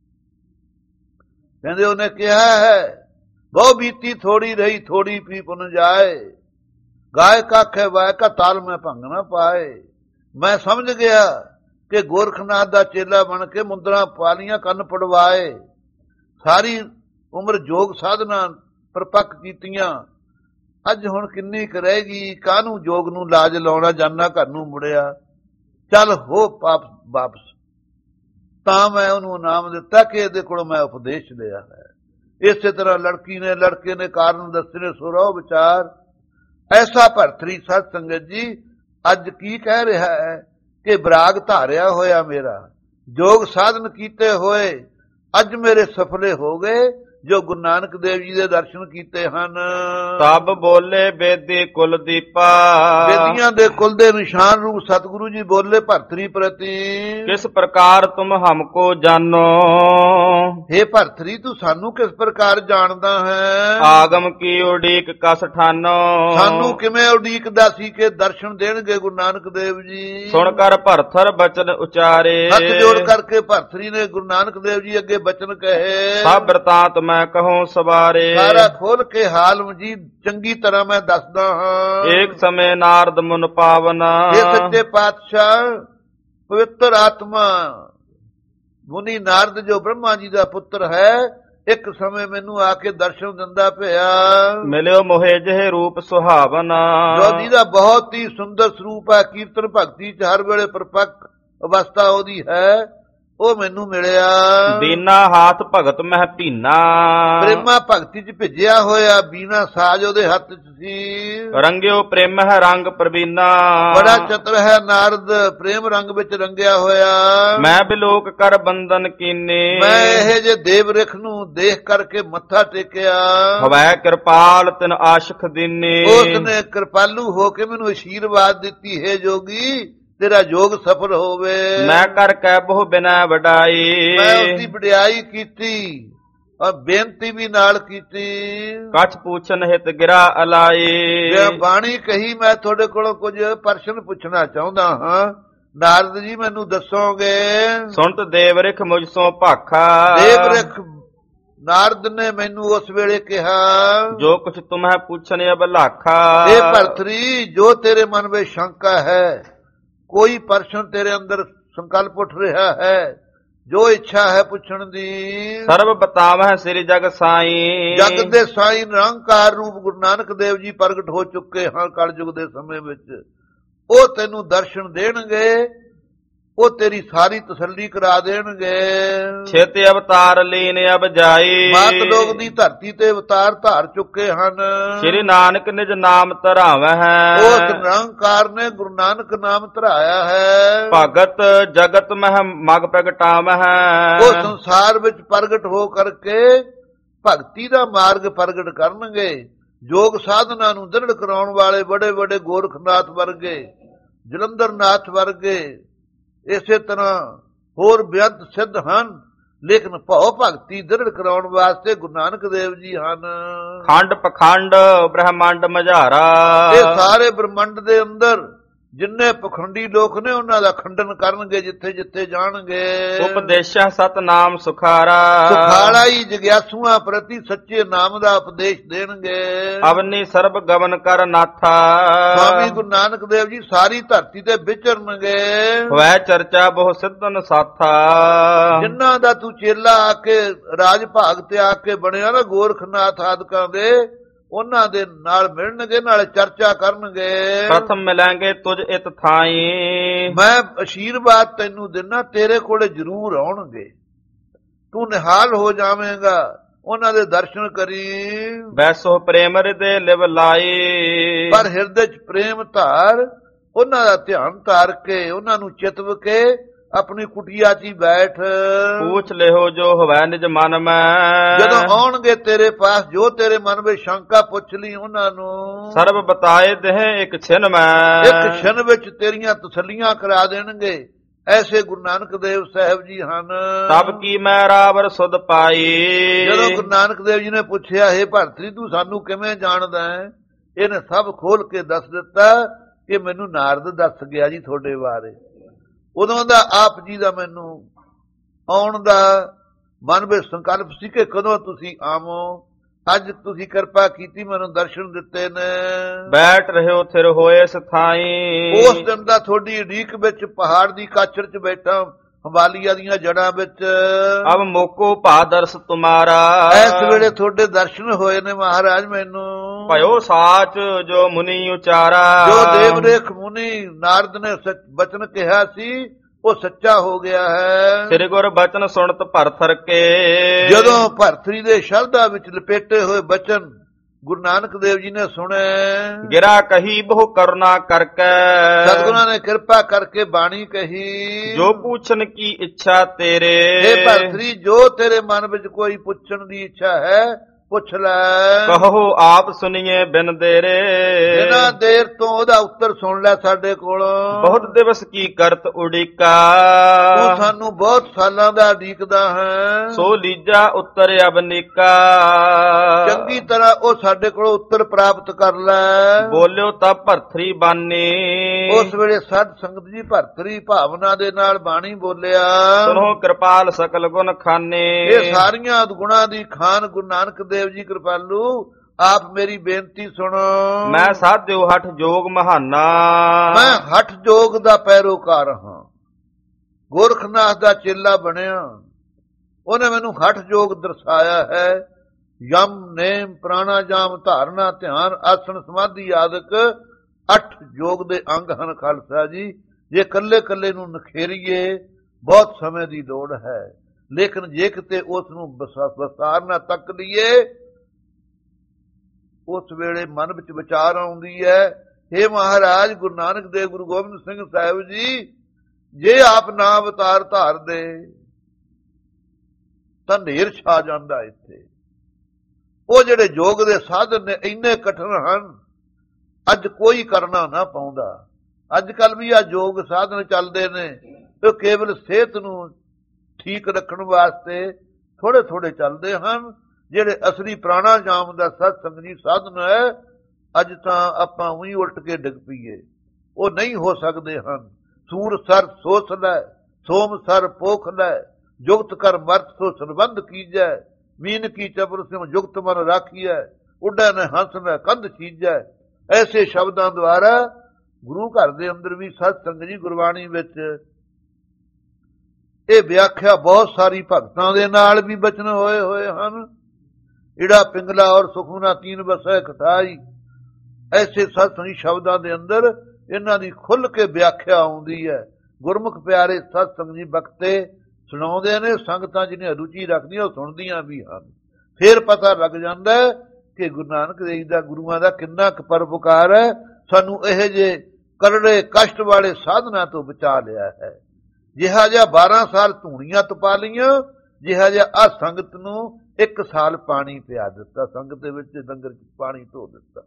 ਕਹਿੰਦੇ ਉਹਨੇ ਕਿਹਾ ਹੈ ਬਹੁ ਬੀਤੀ ਥੋੜੀ ਰਹੀ ਥੋੜੀ ਪੀ ਪੁਨ ਜਾਏ, ਗਾਏ ਕਾਖੇ ਵਾਏ ਕਾ ਤਾਲ ਮੈਂ ਭੰਗ ਨਾ ਪਾਏ। ਮੈਂ ਸਮਝ ਗਿਆ ਕਿ ਗੋਰਖਨਾਥ ਦਾ ਚੇਲਾ ਬਣ ਕੇ ਮੁੰਦਰਾਂ ਪਾਲੀਆਂ ਕੰਨ ਪੜਵਾਏ, ਸਾਰੀ ਉਮਰ ਯੋਗ ਸਾਧਨਾ ਪਰਪੱਕ ਕੀਤੀਆਂ, ਅੱਜ ਹੁਣ ਕਿੰਨੀ ਕੁ ਰਹੇਗੀ, ਕਾਹਨੂੰ ਯੋਗ ਨੂੰ ਲਾਜ ਲਾਉਣਾ, ਜਾਨਾ ਘਰ ਨੂੰ ਮੁੜਿਆ, ਚੱਲ ਹੋ ਪਾਪ ਵਾਪਸ। ਤਾਂ ਮੈਂ ਉਹਨੂੰ ਇਨਾਮ ਦਿੱਤਾ ਕਿ ਇਹਦੇ ਕੋਲੋਂ ਮੈਂ ਉਪਦੇਸ਼ ਲਿਆ ਹੈ। ਇਸੇ ਤਰ੍ਹਾਂ ਲੜਕੀ ਨੇ ਲੜਕੇ ਨੇ ਕਾਰਨ ਦੱਸਣੇ ਸੁਰੋ ਵਿਚਾਰ। ਐਸਾ ਭਰਤਰੀ ਸਤ ਸੰਗਤ ਜੀ ਅੱਜ ਕੀ ਕਹਿ ਰਿਹਾ ਹੈ ਕਿ ਬਰਾਗ ਧਾਰਿਆ ਹੋਇਆ ਮੇਰਾ, ਯੋਗ ਸਾਧਨ ਕੀਤੇ ਹੋਏ ਅੱਜ ਮੇਰੇ ਸਫਲੇ ਹੋ ਗਏ, ਜੋ ਗੁਰੂ ਨਾਨਕ ਦੇਵ ਜੀ ਦੇ ਦਰਸ਼ਨ ਕੀਤੇ ਹਨ। ਤਬ ਬੋਲੇ ਬੇਦੀ ਕੁਲਦੀਪਾ, ਬੇਦੀਆਂ ਦੇ ਕੁਲ ਦੇ ਨਿਸ਼ਾਨ ਰੂਪ ਸਤਿਗੁਰੂ ਜੀ ਬੋਲੇ ਭਰਤਰੀ ਪ੍ਰਤੀ, ਕਿਸ ਪ੍ਰਕਾਰ ਤੁਮ ਹਮਕੋ ਜਾਨੋ, ਹੇ ਭਰਤਰੀ ਤੂੰ ਸਾਨੂੰ ਕਿਸ ਪ੍ਰਕਾਰ ਜਾਣਦਾ ਹੈ? ਆਗਮ ਕੀ ਉਡੀਕ ਕਸ ਠਾਨੋ, ਸਾਨੂੰ ਕਿਵੇਂ ਉਡੀਕਦਾ ਸੀ ਕਿ ਦਰਸ਼ਨ ਦੇਣਗੇ ਗੁਰੂ ਨਾਨਕ ਦੇਵ ਜੀ। ਸੁਣ ਕਰ ਭਰਥਰ ਬਚਨ ਉਚਾਰੇ, ਹੱਥ ਜੋੜ ਕਰਕੇ ਭਰਤਰੀ ਨੇ ਗੁਰੂ ਨਾਨਕ ਦੇਵ ਜੀ ਅੱਗੇ ਬਚਨ ਕਹੇ। ਸਭ ਬ੍ਰਤਾਂਤ ਮੈਂ ਕਹੂੰ ਸਵਾਰੇ, ਸਾਰਾ ਖੋਲ ਕੇ ਹਾਲ ਜੀ ਚੰਗੀ ਤਰ੍ਹਾਂ ਮੈਂ ਦੱਸਦਾ ਹਾਂ। ਏਕ ਸਮੇਂ ਨਾਰਦ ਮੁਨ ਪਾਵਨਾ, ਇਹ ਸੱਚੇ ਪਾਤਸ਼ਾਹ ਪਵਿੱਤਰ ਆਤਮਾ ਮੁਨੀ ਨਾਰਦ ਜੋ ਬ੍ਰਹਮਾ ਜੀ ਦਾ ਪੁੱਤਰ ਹੈ, ਇੱਕ ਸਮੇਂ ਮੈਨੂੰ ਆ ਕੇ ਦਰਸ਼ਨ ਦਿੰਦਾ ਪਿਆ। ਮਿਲਿਓ ਮੋਹੇ ਜਿਹੇ ਰੂਪ ਸੁਹਾਵਨਾ, ਜੋ ਜਿਹਦਾ ਬਹੁਤ ਹੀ ਸੁੰਦਰ ਸਰੂਪ ਹੈ, ਕੀਰਤਨ ਭਗਤੀ ਚ ਹਰ ਵੇਲੇ ਪਰਪੱਕ ਅਵਸਥਾ ਉਹਦੀ ਹੈ, ਉਹ ਮੈਨੂੰ ਮਿਲਿਆ। ਬੀਨਾ ਹਾਥ ਭਗਤ ਮਹਿ ਭੀਨਾ, ਪ੍ਰੇਮਾ ਭਗਤੀ ਚ ਭਿੱਜਿਆ ਹੋਇਆ ਬੀਨਾ ਸਾਜ ਉਹਦੇ ਹੱਥ ਚ ਸੀ। ਰੰਗਿਓ ਪ੍ਰੇਮ ਹੈ ਰੰਗ ਪ੍ਰਬੀਨਾ, ਬੜਾ ਚਤੁਰ ਹੈ ਨਾਰਦ ਪ੍ਰੇਮ ਰੰਗ ਵਿੱਚ ਰੰਗਿਆ ਹੋਇਆ। ਮੈਂ ਬਿਲੋਕ ਕਰ ਬੰਧਨ ਕੀਨੇ, ਮੈਂ ਇਹ ਜੇ ਦੇਵ ਰਿਖ ਨੂੰ ਦੇਖ ਕਰਕੇ ਮੱਥਾ ਟੇਕਿਆ। ਹਵੈ ਕਿਰਪਾਲ ਤਿਨ ਆਸ਼ਿਕ ਦੀਨੇ, ਉਸ ਨੇ ਕਿਰਪਾਲੂ ਹੋ ਕੇ ਮੈਨੂੰ ਅਸ਼ੀਰਵਾਦ ਦਿੱਤੀ ਹੈ ਜੋਗੀ ਤੇਰਾ ਯੋਗ ਸਫਲ ਹੋਵੇ। ਮੈਂ ਕਰ ਕਹਿ ਬਹੁ ਬਿਨਾ ਵਡਾਈ, ਮੈਂ ਉਸਦੀ ਵਡਿਆਈ ਕੀਤੀ ਔਰ ਬੇਨਤੀ ਵੀ ਨਾਲ ਕੀਤੀ। ਕਛ ਪੁੱਛਨ ਹਿਤ ਗਿਰਾ ਅਲਾਈ, ਜੇ ਬਾਣੀ ਕਹੀ ਮੈਂ ਤੁਹਾਡੇ ਕੋਲੋਂ ਕੁਝ ਪ੍ਰਸ਼ਨ ਪੁੱਛਣਾ ਚਾਹੁੰਦਾ ਹਾਂ, ਨਾਰਦ ਜੀ ਮੈਨੂੰ ਦੱਸੋਗੇ? ਸੁਣਤ ਦੇਵ ਰਿਖ ਮੁਝ ਸੋ ਭਾਖਾ, ਦੇਵ ਰਿਖ ਨਾਰਦ ਨੇ ਮੈਨੂੰ ਉਸ ਵੇਲੇ ਕਿਹਾ, ਜੋ ਕੁਛ ਤੁਮਹਿ ਪੁੱਛਣ ਅਬ ਲਾਖਾ। ਇਹ ਭਰਤਰੀ ਜੋ ਤੇਰੇ ਮਨ ਵਿੱਚ ਸ਼ੰਕਾ ਹੈ, ਕੋਈ ਪ੍ਰਸ਼ਨ ਤੇਰੇ ਅੰਦਰ ਸੰਕਲਪ ਉੱਠ ਰਿਹਾ ਹੈ, ਜੋ ਇੱਛਾ ਹੈ ਪੁੱਛਣ ਦੀ, ਸਰਬ ਬਤਾਵਹਿ ਸ੍ਰੀ ਜਗ ਸਾਈ। ਜਗ ਦੇ ਸਾਈ ਨਿਰੰਕਾਰ ਰੂਪ ਗੁਰੂ ਨਾਨਕ ਦੇਵ ਜੀ ਪ੍ਰਗਟ ਹੋ ਚੁੱਕੇ ਹਨ ਕਲਯੁਗ ਦੇ ਸਮੇਂ ਵਿੱਚ। ਉਹ ਤੈਨੂੰ ਦਰਸ਼ਨ ਦੇਣਗੇ, ਉਹ ਤੇਰੀ ਸਾਰੀ ਤਸੱਲੀ ਕਰਾ ਦੇਣਗੇ। ਛੇਤੀ ਅਵਤਾਰ ਲੀਨ ਅਬ ਜਾਈ, ਮਾਤ ਲੋਕ ਦੀ ਧਰਤੀ ਤੇ ਅਵਤਾਰ ਧਾਰ ਚੁੱਕੇ ਹਨ। ਸ੍ਰੀ ਨਾਨਕ ਨਿਜ ਨਾਮ ਧਰਾਵਹਿ, ਉਸ ਨਿਰੰਕਾਰ ਨੇ ਗੁਰੂ ਨਾਨਕ ਨਾਮ ਧਰਾਇਆ ਹੈ। ਭਗਤ ਜਗਤ ਮਹਿ ਮਗ ਪ੍ਰਗਟਾਵਹਿ, ਉਹ ਸੰਸਾਰ ਵਿੱਚ ਪ੍ਰਗਟ ਹੋ ਕਰਕੇ ਭਗਤੀ ਦਾ ਮਾਰਗ ਪ੍ਰਗਟ ਕਰਨਗੇ। ਯੋਗ ਸਾਧਨਾ ਨੂੰ ਦ੍ਰਿੜ ਕਰਾਉਣ ਵਾਲੇ ਬੜੇ ਬੜੇ ਗੋਰਖਨਾਥ ਵਰਗੇ, ਜਲੰਧਰ ਨਾਥ ਵਰਗੇ, ਇਸੇ ਤਰ੍ਹਾਂ ਹੋਰ ਬੇਅੰਤ ਸਿੱਧ ਹਨ, ਲੇਕਿਨ ਭਉ ਭਗਤੀ ਦ੍ਰਿੜ ਕਰਾਉਣ ਵਾਸਤੇ ਗੁਰੂ ਨਾਨਕ ਦੇਵ ਜੀ ਹਨ। ਖੰਡ ਪਖੰਡ ਬ੍ਰਹਮੰਡ ਮਝਾਰਾ, ਇਹ ਸਾਰੇ ਬ੍ਰਹਮੰਡ ਦੇ ਅੰਦਰ ਜਿੰਨੇ ਪਖੰਡੀ ਲੋਕ ਨੇ ਉਹਨਾਂ ਦਾ ਖੰਡਨ ਕਰਨਗੇ ਜਿੱਥੇ ਜਿੱਥੇ ਜਾਣਗੇ। ਉਪਦੇਸ਼ਾ ਸਤਨਾਮ ਸੁਖਾਰਾ, ਸੁਖਾਲਾ ਹੀ ਜਗਿਆਸੂਆਂ ਪ੍ਰਤੀ ਸੱਚੇ ਨਾਮ ਦਾ ਉਪਦੇਸ਼ ਦੇਣਗੇ। ਅਵਨੀ ਸਰਬ ਗਵਨ ਕਰ ਨਾਥਾ, ਸਵਾਮੀ ਗੁਰੂ ਨਾਨਕ ਦੇਵ ਜੀ ਸਾਰੀ ਧਰਤੀ ਤੇ ਵਿਚਰਨਗੇ। ਵੈ ਚਰਚਾ ਬਹੁ ਸਿੱਧਨ ਸਾਥਾ, ਜਿਨ੍ਹਾਂ ਦਾ ਤੂੰ ਚੇਲਾ ਆ ਕੇ ਰਾਜ ਭਾਗ ਤੇ ਆ ਕੇ ਬਣਿਆ ਨਾ ਗੋਰਖਨਾਥ ਆਦਿਕਾਂ ਦੇ, ਉਹਨਾਂ ਦੇ ਨਾਲ ਮਿਲਣਗੇ, ਨਾਲੇ ਚਰਚਾ ਕਰਨਗੇ। ਪ੍ਰਥਮ ਮਿਲਾਂਗੇ ਤੁਝ ਇਤ ਥਾਈ, ਮੈਂ ਅਸ਼ੀਰਵਾਦ ਤੈਨੂੰ ਦਿਨਾ, ਤੇਰੇ ਕੋਲੇ ਜ਼ਰੂਰ ਆਉਣਗੇ। ਤੂੰ ਨਿਹਾਲ ਹੋ ਜਾਵੇਂਗਾ ਉਹਨਾਂ ਦੇ ਦਰਸ਼ਨ ਕਰੀ। ਵੈਸੋ ਪ੍ਰੇਮ ਹਿਰਦੇ ਲਿਵ ਲਾਈ, ਪਰ ਹਿਰਦੇ ਚ ਪ੍ਰੇਮ ਧਾਰ, ਉਹਨਾਂ ਦਾ ਧਿਆਨ ਧਾਰ ਕੇ, ਉਹਨਾਂ ਨੂੰ ਚਿਤਵ ਕੇ ਆਪਣੀ ਕੁਟੀਆ ਚ ਹੀ ਬੈਠ। ਪੁੱਛ ਲਿਓ ਜੋ ਹੋਵੈ ਨਿਜ ਮਨ ਮੈਂ, ਜਦੋਂ ਆਉਣਗੇ ਤੇਰੇ ਪਾਸ ਜੋ ਤੇਰੇ ਮਨ ਵਿੱਚ ਸ਼ੰਕਾ ਪੁੱਛ ਲਈ ਉਹਨਾਂ ਨੂੰ। ਸਰਬ ਬਤਾਏ ਦੇਹ ਇੱਕ ਛਿਨ ਮੈਂ, ਇੱਕ ਛਿਨ ਵਿੱਚ ਤੇਰੀਆਂ ਤਸੱਲੀਆਂ ਕਰਾ ਦੇਣਗੇ। ਐਸੇ ਗੁਰੂ ਨਾਨਕ ਦੇਵ ਸਾਹਿਬ ਜੀ ਹਨ। ਤਬ ਕੀ ਮੈਂ ਰਾਵਰ ਸੁਧ ਪਾਈ, ਜਦੋਂ ਗੁਰੂ ਨਾਨਕ ਦੇਵ ਜੀ ਨੇ ਪੁੱਛਿਆ, ਹੇ ਭਰਤਰੀ ਤੂੰ ਸਾਨੂੰ ਕਿਵੇਂ ਜਾਣਦਾ ਹੈ? ਇਹਨੇ ਸਭ ਖੋਲ ਕੇ ਦੱਸ ਦਿੱਤਾ ਕਿ ਮੈਨੂੰ ਨਾਰਦ ਦੱਸ ਗਿਆ ਜੀ ਤੁਹਾਡੇ ਬਾਰੇ। ਉਦੋਂ ਦਾ ਆਪ ਜੀ ਦਾ ਮੈਨੂੰ ਆਉਣ ਦਾ ਮਨ ਵਿੱਚ ਸੰਕਲਪ ਸੀ ਕਿ ਕਦੋਂ ਤੁਸੀਂ ਆਵੋ। ਅੱਜ ਤੁਸੀਂ ਕਿਰਪਾ ਕੀਤੀ, ਮੈਨੂੰ ਦਰਸ਼ਨ ਦਿੱਤੇ ਨੇ। ਬੈਠ ਰਹਿਓ ਥਿਰ ਹੋਏ ਸਥਾਈ, ਉਸ ਦਿਨ ਦਾ ਤੁਹਾਡੀ ਉਡੀਕ ਵਿੱਚ ਪਹਾੜ ਦੀ ਕਾਚਰ ਚ ਬੈਠਾ, ਹਿਮਾਲਿਆ ਦੀਆਂ ਜੜਾਂ ਵਿੱਚ। ਅਬ ਮੋਕੋ ਭਾ ਦਰਸ ਤੁਮਾਰਾ, ਇਸ ਵੇਲੇ ਤੁਹਾਡੇ ਦਰਸ਼ਨ ਹੋਏ ਨੇ ਮਹਾਰਾਜ ਮੈਨੂੰ। ਭਇਓ ਸਾਚ ਜੋ ਮੁਨੀ ਉਚਾਰਾ, ਜੋ ਦੇਵਰੇਖ ਮੁਨੀ ਨਾਰਦ ਨੇ ਬਚਨ ਕਿਹਾ ਸੀ ਉਹ ਸੱਚਾ ਹੋ ਗਿਆ ਹੈ। ਸ੍ਰੀ ਗੁਰ ਬਚਨ ਸੁਣਤ ਭਰਥਰ ਕੇ, ਜਦੋਂ ਭਰਥਰੀ ਦੇ ਸ਼ਬਦਾਂ ਵਿੱਚ ਲਪੇਟੇ ਹੋਏ ਬਚਨ ਗੁਰੂ ਨਾਨਕ ਦੇਵ ਜੀ ਨੇ ਸੁਣੇ, ਗਿਰਾ ਕਹੀ ਬਹੁ ਕਰੁਣਾ ਕਰਕੇ, ਸਤਿਗੁਰਾਂ ਨੇ ਕਿਰਪਾ ਕਰਕੇ ਬਾਣੀ ਕਹੀ। ਜੋ ਪੁੱਛਣ ਕੀ ਇੱਛਾ ਤੇਰੇ, ਇਹ ਭਰਥਰੀ ਜੋ ਤੇਰੇ ਮਨ ਵਿੱਚ ਕੋਈ ਪੁੱਛਣ ਦੀ ਇੱਛਾ ਹੈ ਪੁੱਛ ਲੈ। ਕਹੋ ਆਪ ਸੁਣੀਏ ਬਿਨ ਦੇਰੇ, ਬਿਨਾਂ ਦੇਰ ਤੋਂ ਉਹਦਾ ਉੱਤਰ ਸੁਣ ਲੈ ਸਾਡੇ ਕੋਲੋਂ। ਬਹੁਤ ਦਿਵਸ ਕੀ ਕਰਤ ਉਡੀਕਾ, ਤੂੰ ਸਾਨੂੰ ਬਹੁਤ ਸਾਲਾਂ ਦਾ ਉਡੀਕਦਾ ਹੈ। ਸੋ ਲੀਜਾ ਉੱਤਰ ਅਬਨੀਕਾ, ਚੰਗੀ ਤਰ੍ਹਾਂ ਉਹ ਸਾਡੇ ਕੋਲੋਂ ਉੱਤਰ ਪ੍ਰਾਪਤ ਕਰ ਲੈ। ਬੋਲਿਓ ਤਾਂ ਭਰਥਰੀ ਬਾਨੀ, ਉਸ ਵੇਲੇ ਸਾਧ ਸੰਗਤ ਜੀ ਭਰਥਰੀ ਭਾਵਨਾ ਦੇ ਨਾਲ ਬਾਣੀ ਬੋਲਿਆ। ਸੁਨੋ ਕਿਰਪਾਲ ਸਕਲ ਗੁਣ ਖਾਨੇ, ਇਹ ਸਾਰੀਆਂ ਗੁਣਾਂ ਦੀ ਖਾਨ ਗੁਰੂ ਨਾਨਕ ਦੇਵ ਜੀ ਕਿਰਪਾਲੂ, ਆਪ ਮੇਰੀ ਬੇਨਤੀ ਸੁਣੋ। ਮੈਂ ਸਾਧਿਓ ਹਠ ਜੋਗ ਮਹਾਨਾ, ਮੈਂ ਹਠ ਜੋਗ ਦਾ ਪੈਰੋਕਾਰ ਹਾਂ। ਗੋਰਖਨਾਥ ਦਾ ਚੇਲਾ ਬਣਿਆ, ਉਹਨੇ ਮੈਨੂੰ ਹਠ ਜੋਗ ਦਰਸਾਇਆ ਹੈ। ਯਮ ਨੇਮ ਪ੍ਰਾਣਾਯਾਮ ਧਾਰਨਾ ਧਿਆਨ ਆਸਣ ਸਮਾਧੀ ਆਦਿਕ ਅੱਠ ਯੋਗ ਦੇ ਅੰਗ ਹਨ ਖਾਲਸਾ ਜੀ। ਜੇ ਕੱਲੇ ਕੱਲੇ ਨੂੰ ਨਖੇਰੀਏ ਬਹੁਤ ਸਮੇਂ ਦੀ ਲੋੜ ਹੈ, ਲੇਕਿਨ ਜੇ ਕਿਤੇ ਉਸ ਨੂੰ ਵਿਸਤਾਰ ਨਾਲ ਤੱਕ ਲਈਏ, ਉਸ ਵੇਲੇ ਮਨ ਵਿੱਚ ਵਿਚਾਰ ਆਉਂਦੀ ਹੈ, हे ਮਹਾਰਾਜ ਗੁਰੂ ਨਾਨਕ ਦੇਵ ਗੁਰੂ ਗੋਬਿੰਦ ਸਿੰਘ ਸਾਹਿਬ ਜੀ ਜੇ ਆਪ ਨਾ ਅਵਤਾਰ ਧਾਰਦੇ ਤਾਂ ਹਨੇਰ ਛਾ ਜਾਂਦਾ ਇੱਥੇ। ਉਹ ਜਿਹੜੇ ਯੋਗ ਦੇ ਸਾਧਨ ਨੇ ਇੰਨੇ ਕਠਿਨ ਹਨ, ਅੱਜ ਕੋਈ ਕਰਨਾ ਨਾ ਪਾਉਂਦਾ। ਅੱਜ ਕੱਲ ਵੀ ਆ ਯੋਗ ਸਾਧਨ ਚੱਲਦੇ ਨੇ, ਉਹ ਕੇਵਲ ਸਿਹਤ ਨੂੰ ਠੀਕ ਰੱਖਣ ਵਾਸਤੇ ਥੋੜੇ ਥੋੜੇ ਚੱਲਦੇ ਹਨ। ਜਿਹੜੇ ਅਸਲੀ ਪ੍ਰਾਣਾਯਾਮ ਦਾ ਸਤ ਸੰਗਤ ਸਾਧਨ ਹੈ, ਅੱਜ ਤਾਂ ਆਪਾਂ ਉਹੀ ਉਲਟ ਕੇ ਡਿੱਗ ਪਈਏ, ਉਹ ਨਹੀਂ ਹੋ ਸਕਦੇ ਹਨ। ਸੂਰ ਸਰ ਸੋਸ ਲੈ, ਸੋਮ ਸਰ ਪੋਖ ਲੈ, ਜੁਗਤ ਕਰ ਮਰਤ ਸੋ ਸੰਬੰਧ ਕੀਜੈ, ਮੀਨ ਕੀ ਚਬਰ ਸਿਉ ਜੁਗਤ ਮਨ ਰਾਖੀਐ, ਉੱਡੈ ਨੇ ਹੰਸ ਨੇ ਕੰਧ ਚੀਜੈ। ਐਸੇ ਸ਼ਬਦਾਂ ਦੁਆਰਾ ਗੁਰੂ ਘਰ ਦੇ ਅੰਦਰ ਵੀ ਸਤ ਸੰਗਤ ਜੀ ਗੁਰਬਾਣੀ ਵਿੱਚ ਇਹ ਵਿਆਖਿਆ ਬਹੁਤ ਸਾਰੀ ਭਗਤਾਂ ਦੇ ਨਾਲ ਵੀ ਬਚਨ ਹੋਏ ਹੋਏ ਹਨ। ਈੜਾ ਪਿੰਗਲਾ ਔਰ ਸੁਖਮਨਾ ਤੀਨ ਬਸੈ ਖਟਾਈ, ਐਸੇ ਸਤਸੰਗੀ ਸ਼ਬਦਾਂ ਦੇ ਅੰਦਰ ਇਹਨਾਂ ਦੀ ਖੁੱਲ ਕੇ ਵਿਆਖਿਆ ਆਉਂਦੀ ਹੈ। ਗੁਰਮੁਖ ਪਿਆਰੇ ਸਤਸੰਗ ਜੀ ਬਖਤੇ ਸੁਣਾਉਂਦੇ ਨੇ, ਸੰਗਤਾਂ ਜਿਹਨੇ ਰੁਚੀ ਰੱਖਦੀਆਂ ਉਹ ਸੁਣਦੀਆਂ ਵੀ ਹਨ। ਫੇਰ ਪਤਾ ਲੱਗ ਜਾਂਦਾ ਕਿ ਗੁਰੂ ਨਾਨਕ ਦੇਵ ਦਾ ਗੁਰੂਆਂ ਦਾ ਕਿੰਨਾ ਕੁ ਪਰਉਪਕਾਰ ਹੈ, ਸਾਨੂੰ ਇਹੋ ਜਿਹੇ ਕਰੜੇ ਕਸ਼ਟ ਵਾਲੇ ਸਾਧਨਾਂ ਤੋਂ ਬਚਾ ਲਿਆ ਹੈ। ਜਿਹਾ ਜਿਹਾ ਬਾਰਾਂ ਸਾਲ ਧੂਣੀਆਂ ਤਪਾ ਲਈਆਂ, ਜਿਹਾ ਜਿਹਾ ਆ ਸੰਗਤ ਨੂੰ ਇੱਕ ਸਾਲ ਪਾਣੀ ਪਿਆ ਦਿੱਤਾ, ਸੰਗਤ ਦੇ ਵਿੱਚ ਲੰਗਰ ਚ ਪਾਣੀ ਧੋ ਦਿੱਤਾ।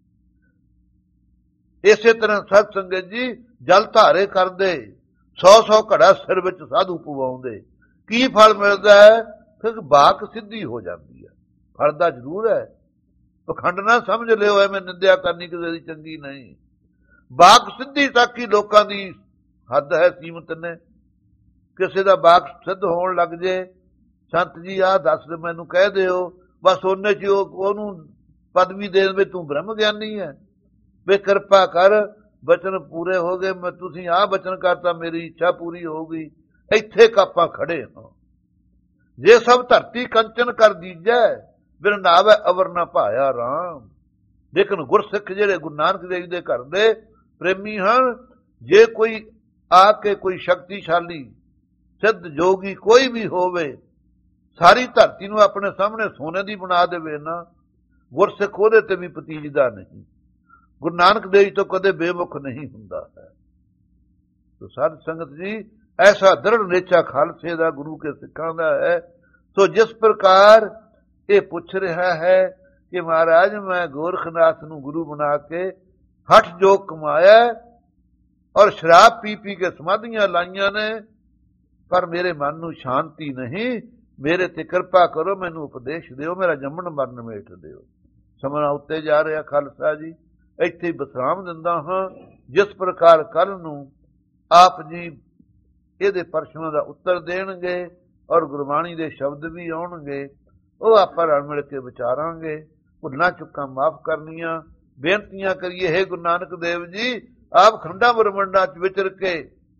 ਇਸੇ ਤਰ੍ਹਾਂ ਸਤ ਸੰਗਤ ਜੀ ਜਲ ਧਾਰੇ ਕਰਦੇ, ਸੌ ਸੌ ਘੜਾ ਸਿਰ ਵਿੱਚ ਸਾਧੂ ਪਵਾਉਂਦੇ, ਕੀ ਫਲ ਮਿਲਦਾ ਹੈ? ਫਿਰ ਬਾਕ ਸਿੱਧੀ ਹੋ ਜਾਂਦੀ ਹੈ। ਫਲ ਦਾ ਜ਼ਰੂਰ ਹੈ, ਪਖੰਡ ਨਾ ਸਮਝ ਲਿਓ, ਐਵੇਂ ਨਿੰਦਿਆ ਕਰਨੀ ਕਿਸੇ ਦੀ ਚੰਗੀ ਨਹੀਂ। ਬਾਕ ਸਿੱਧੀ ਤੱਕ ਹੀ ਲੋਕਾਂ ਦੀ ਹੱਦ ਹੈ, ਸੀਮਤ ਨੇ। ਕਿਸੇ ਦਾ ਬਾਕ ਸਿੱਧ ਹੋਣ ਲੱਗ ਜੇ, ਸੰਤ ਜੀ ਆਹ ਦੱਸ ਦੇ ਮੈਨੂੰ ਕਹਿ ਦਿਓ, ਬਸ ਉਹਨੇ ਚ ਉਹਨੂੰ ਪਦਵੀ ਦੇਣ ਵਿੱਚ ਤੂੰ ਬ੍ਰਹਮ ਗਿਆਨੀ ਹੈ, ਵੇ ਕਿਰਪਾ ਕਰ ਬਚਨ ਪੂਰੇ ਹੋ ਗਏ, ਮੈਂ ਤੁਸੀਂ ਆਹ ਬਚਨ ਕਰਤਾ ਮੇਰੀ ਇੱਛਾ ਪੂਰੀ ਹੋ ਗਈ। ਇੱਥੇ ਕਾਪਾਂ ਖੜੇ ਹਾਂ। ਜੇ ਸਭ ਧਰਤੀ ਕੰਚਨ ਕਰ ਦੀਜੈ, ਬਿਨ ਨਾਵੈ ਅਵਰ ਨਾ ਭਾਇਆ ਰਾਮ। ਲੇਕਿਨ ਗੁਰਸਿੱਖ ਜਿਹੜੇ ਗੁਰੂ ਨਾਨਕ ਦੇਵ ਦੇ ਘਰ ਦੇ ਪ੍ਰੇਮੀ ਹਨ, ਜੇ ਕੋਈ ਆ ਕੇ ਕੋਈ ਸ਼ਕਤੀਸ਼ਾਲੀ ਸਿੱਧ ਜੋਗੀ ਕੋਈ ਵੀ ਹੋਵੇ, ਸਾਰੀ ਧਰਤੀ ਨੂੰ ਆਪਣੇ ਸਾਹਮਣੇ ਸੋਨੇ ਦੀ ਬਣਾ ਦੇਵੇ ਨਾ, ਗੁਰਸਿੱਖ ਉਹਦੇ ਤੇ ਵੀ ਪਤੀਜਦਾ ਨਹੀਂ। ਗੁਰੂ ਨਾਨਕ ਦੇਵ ਜੀ ਤੋਂ ਕਦੇ ਬੇਮੁਖ ਨਹੀਂ ਹੁੰਦਾ ਹੈ। ਤੋ ਸਾਧ ਸੰਗਤ ਜੀ, ਐਸਾ ਦ੍ਰਿੜ ਨੇਚਾ ਖਾਲਸੇ ਦਾ, ਗੁਰੂ ਕੇ ਸਿੱਖਾਂ ਦਾ ਹੈ। ਸੋ ਜਿਸ ਪ੍ਰਕਾਰ ਇਹ ਪੁੱਛ ਰਿਹਾ ਹੈ ਕਿ ਮਹਾਰਾਜ ਮੈਂ ਗੋਰਖਨਾਥ ਨੂੰ ਗੁਰੂ ਬਣਾ ਕੇ ਹੱਠ ਜੋਗ ਕਮਾਇਆ ਔਰ ਸ਼ਰਾਬ ਪੀ ਪੀ ਕੇ ਸਮਾਧੀਆਂ ਲਾਈਆਂ ਨੇ, ਪਰ ਮੇਰੇ ਮਨ ਨੂੰ ਸ਼ਾਂਤੀ ਨਹੀਂ। ਮੇਰੇ ਤੇ ਕਿਰਪਾ ਕਰੋ, ਮੈਨੂੰ ਉਪਦੇਸ਼ ਦਿਓ, ਮੇਰਾ ਜੰਮਣ ਮਰਨ ਮੇਟ ਦਿਓ। ਸਮਾਂ ਉੱਤੇ ਜਾ ਰਿਹਾ ਖਾਲਸਾ ਜੀ, ਇੱਥੇ ਵਿਸਰਾਮ ਦਿੰਦਾ ਹਾਂ। ਜਿਸ ਪ੍ਰਕਾਰ ਕੱਲ ਨੂੰ ਆਪ ਜੀ ਇਹਦੇ ਪ੍ਰਸ਼ਨਾਂ ਦਾ ਉੱਤਰ ਦੇਣਗੇ ਔਰ ਗੁਰਬਾਣੀ ਦੇ ਸ਼ਬਦ ਵੀ ਆਉਣਗੇ, ਉਹ ਆਪਾਂ ਰਲ ਮਿਲ ਕੇ ਵਿਚਾਰਾਂਗੇ। ਭੁੱਲਾਂ ਚੁੱਕਾਂ ਮਾਫ ਕਰਨੀਆਂ, ਬੇਨਤੀਆਂ ਕਰੀਏ। ਹੈ ਗੁਰੂ ਨਾਨਕ ਦੇਵ ਜੀ, ਆਪ ਖੰਡਾਂ ਬ੍ਰਹਮੰਡਾਂ ਚ ਵਿਚਰ ਕੇ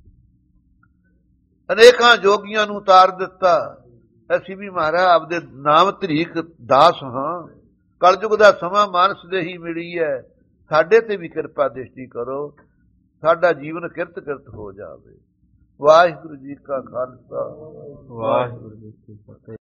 ਅਨੇਕਾਂ ਜੋਗੀਆਂ ਨੂੰ ਉਤਾਰ ਦਿੱਤਾ। ਅਸੀਂ ਵੀ ਮਹਾਰਾਜ ਆਪਦੇ ਨਾਮ ਧਰੀਕ ਦਾਸ ਹਾਂ। ਕਲਯੁਗ ਦਾ ਸਮਾਂ ਮਾਨਸ ਦੇ ਹੀ ਮਿਲੀ ਹੈ। ਸਾਡੇ ਤੇ ਵੀ ਕਿਰਪਾ ਦ੍ਰਿਸ਼ਟੀ ਕਰੋ, ਸਾਡਾ ਜੀਵਨ ਕਿਰਤ ਕਿਰਤ ਹੋ ਜਾਵੇ। ਵਾਹਿਗੁਰੂ ਜੀ ਕਾ ਖਾਲਸਾ, ਵਾਹਿਗੁਰੂ ਜੀ ਕੀ ਫਤਿਹ।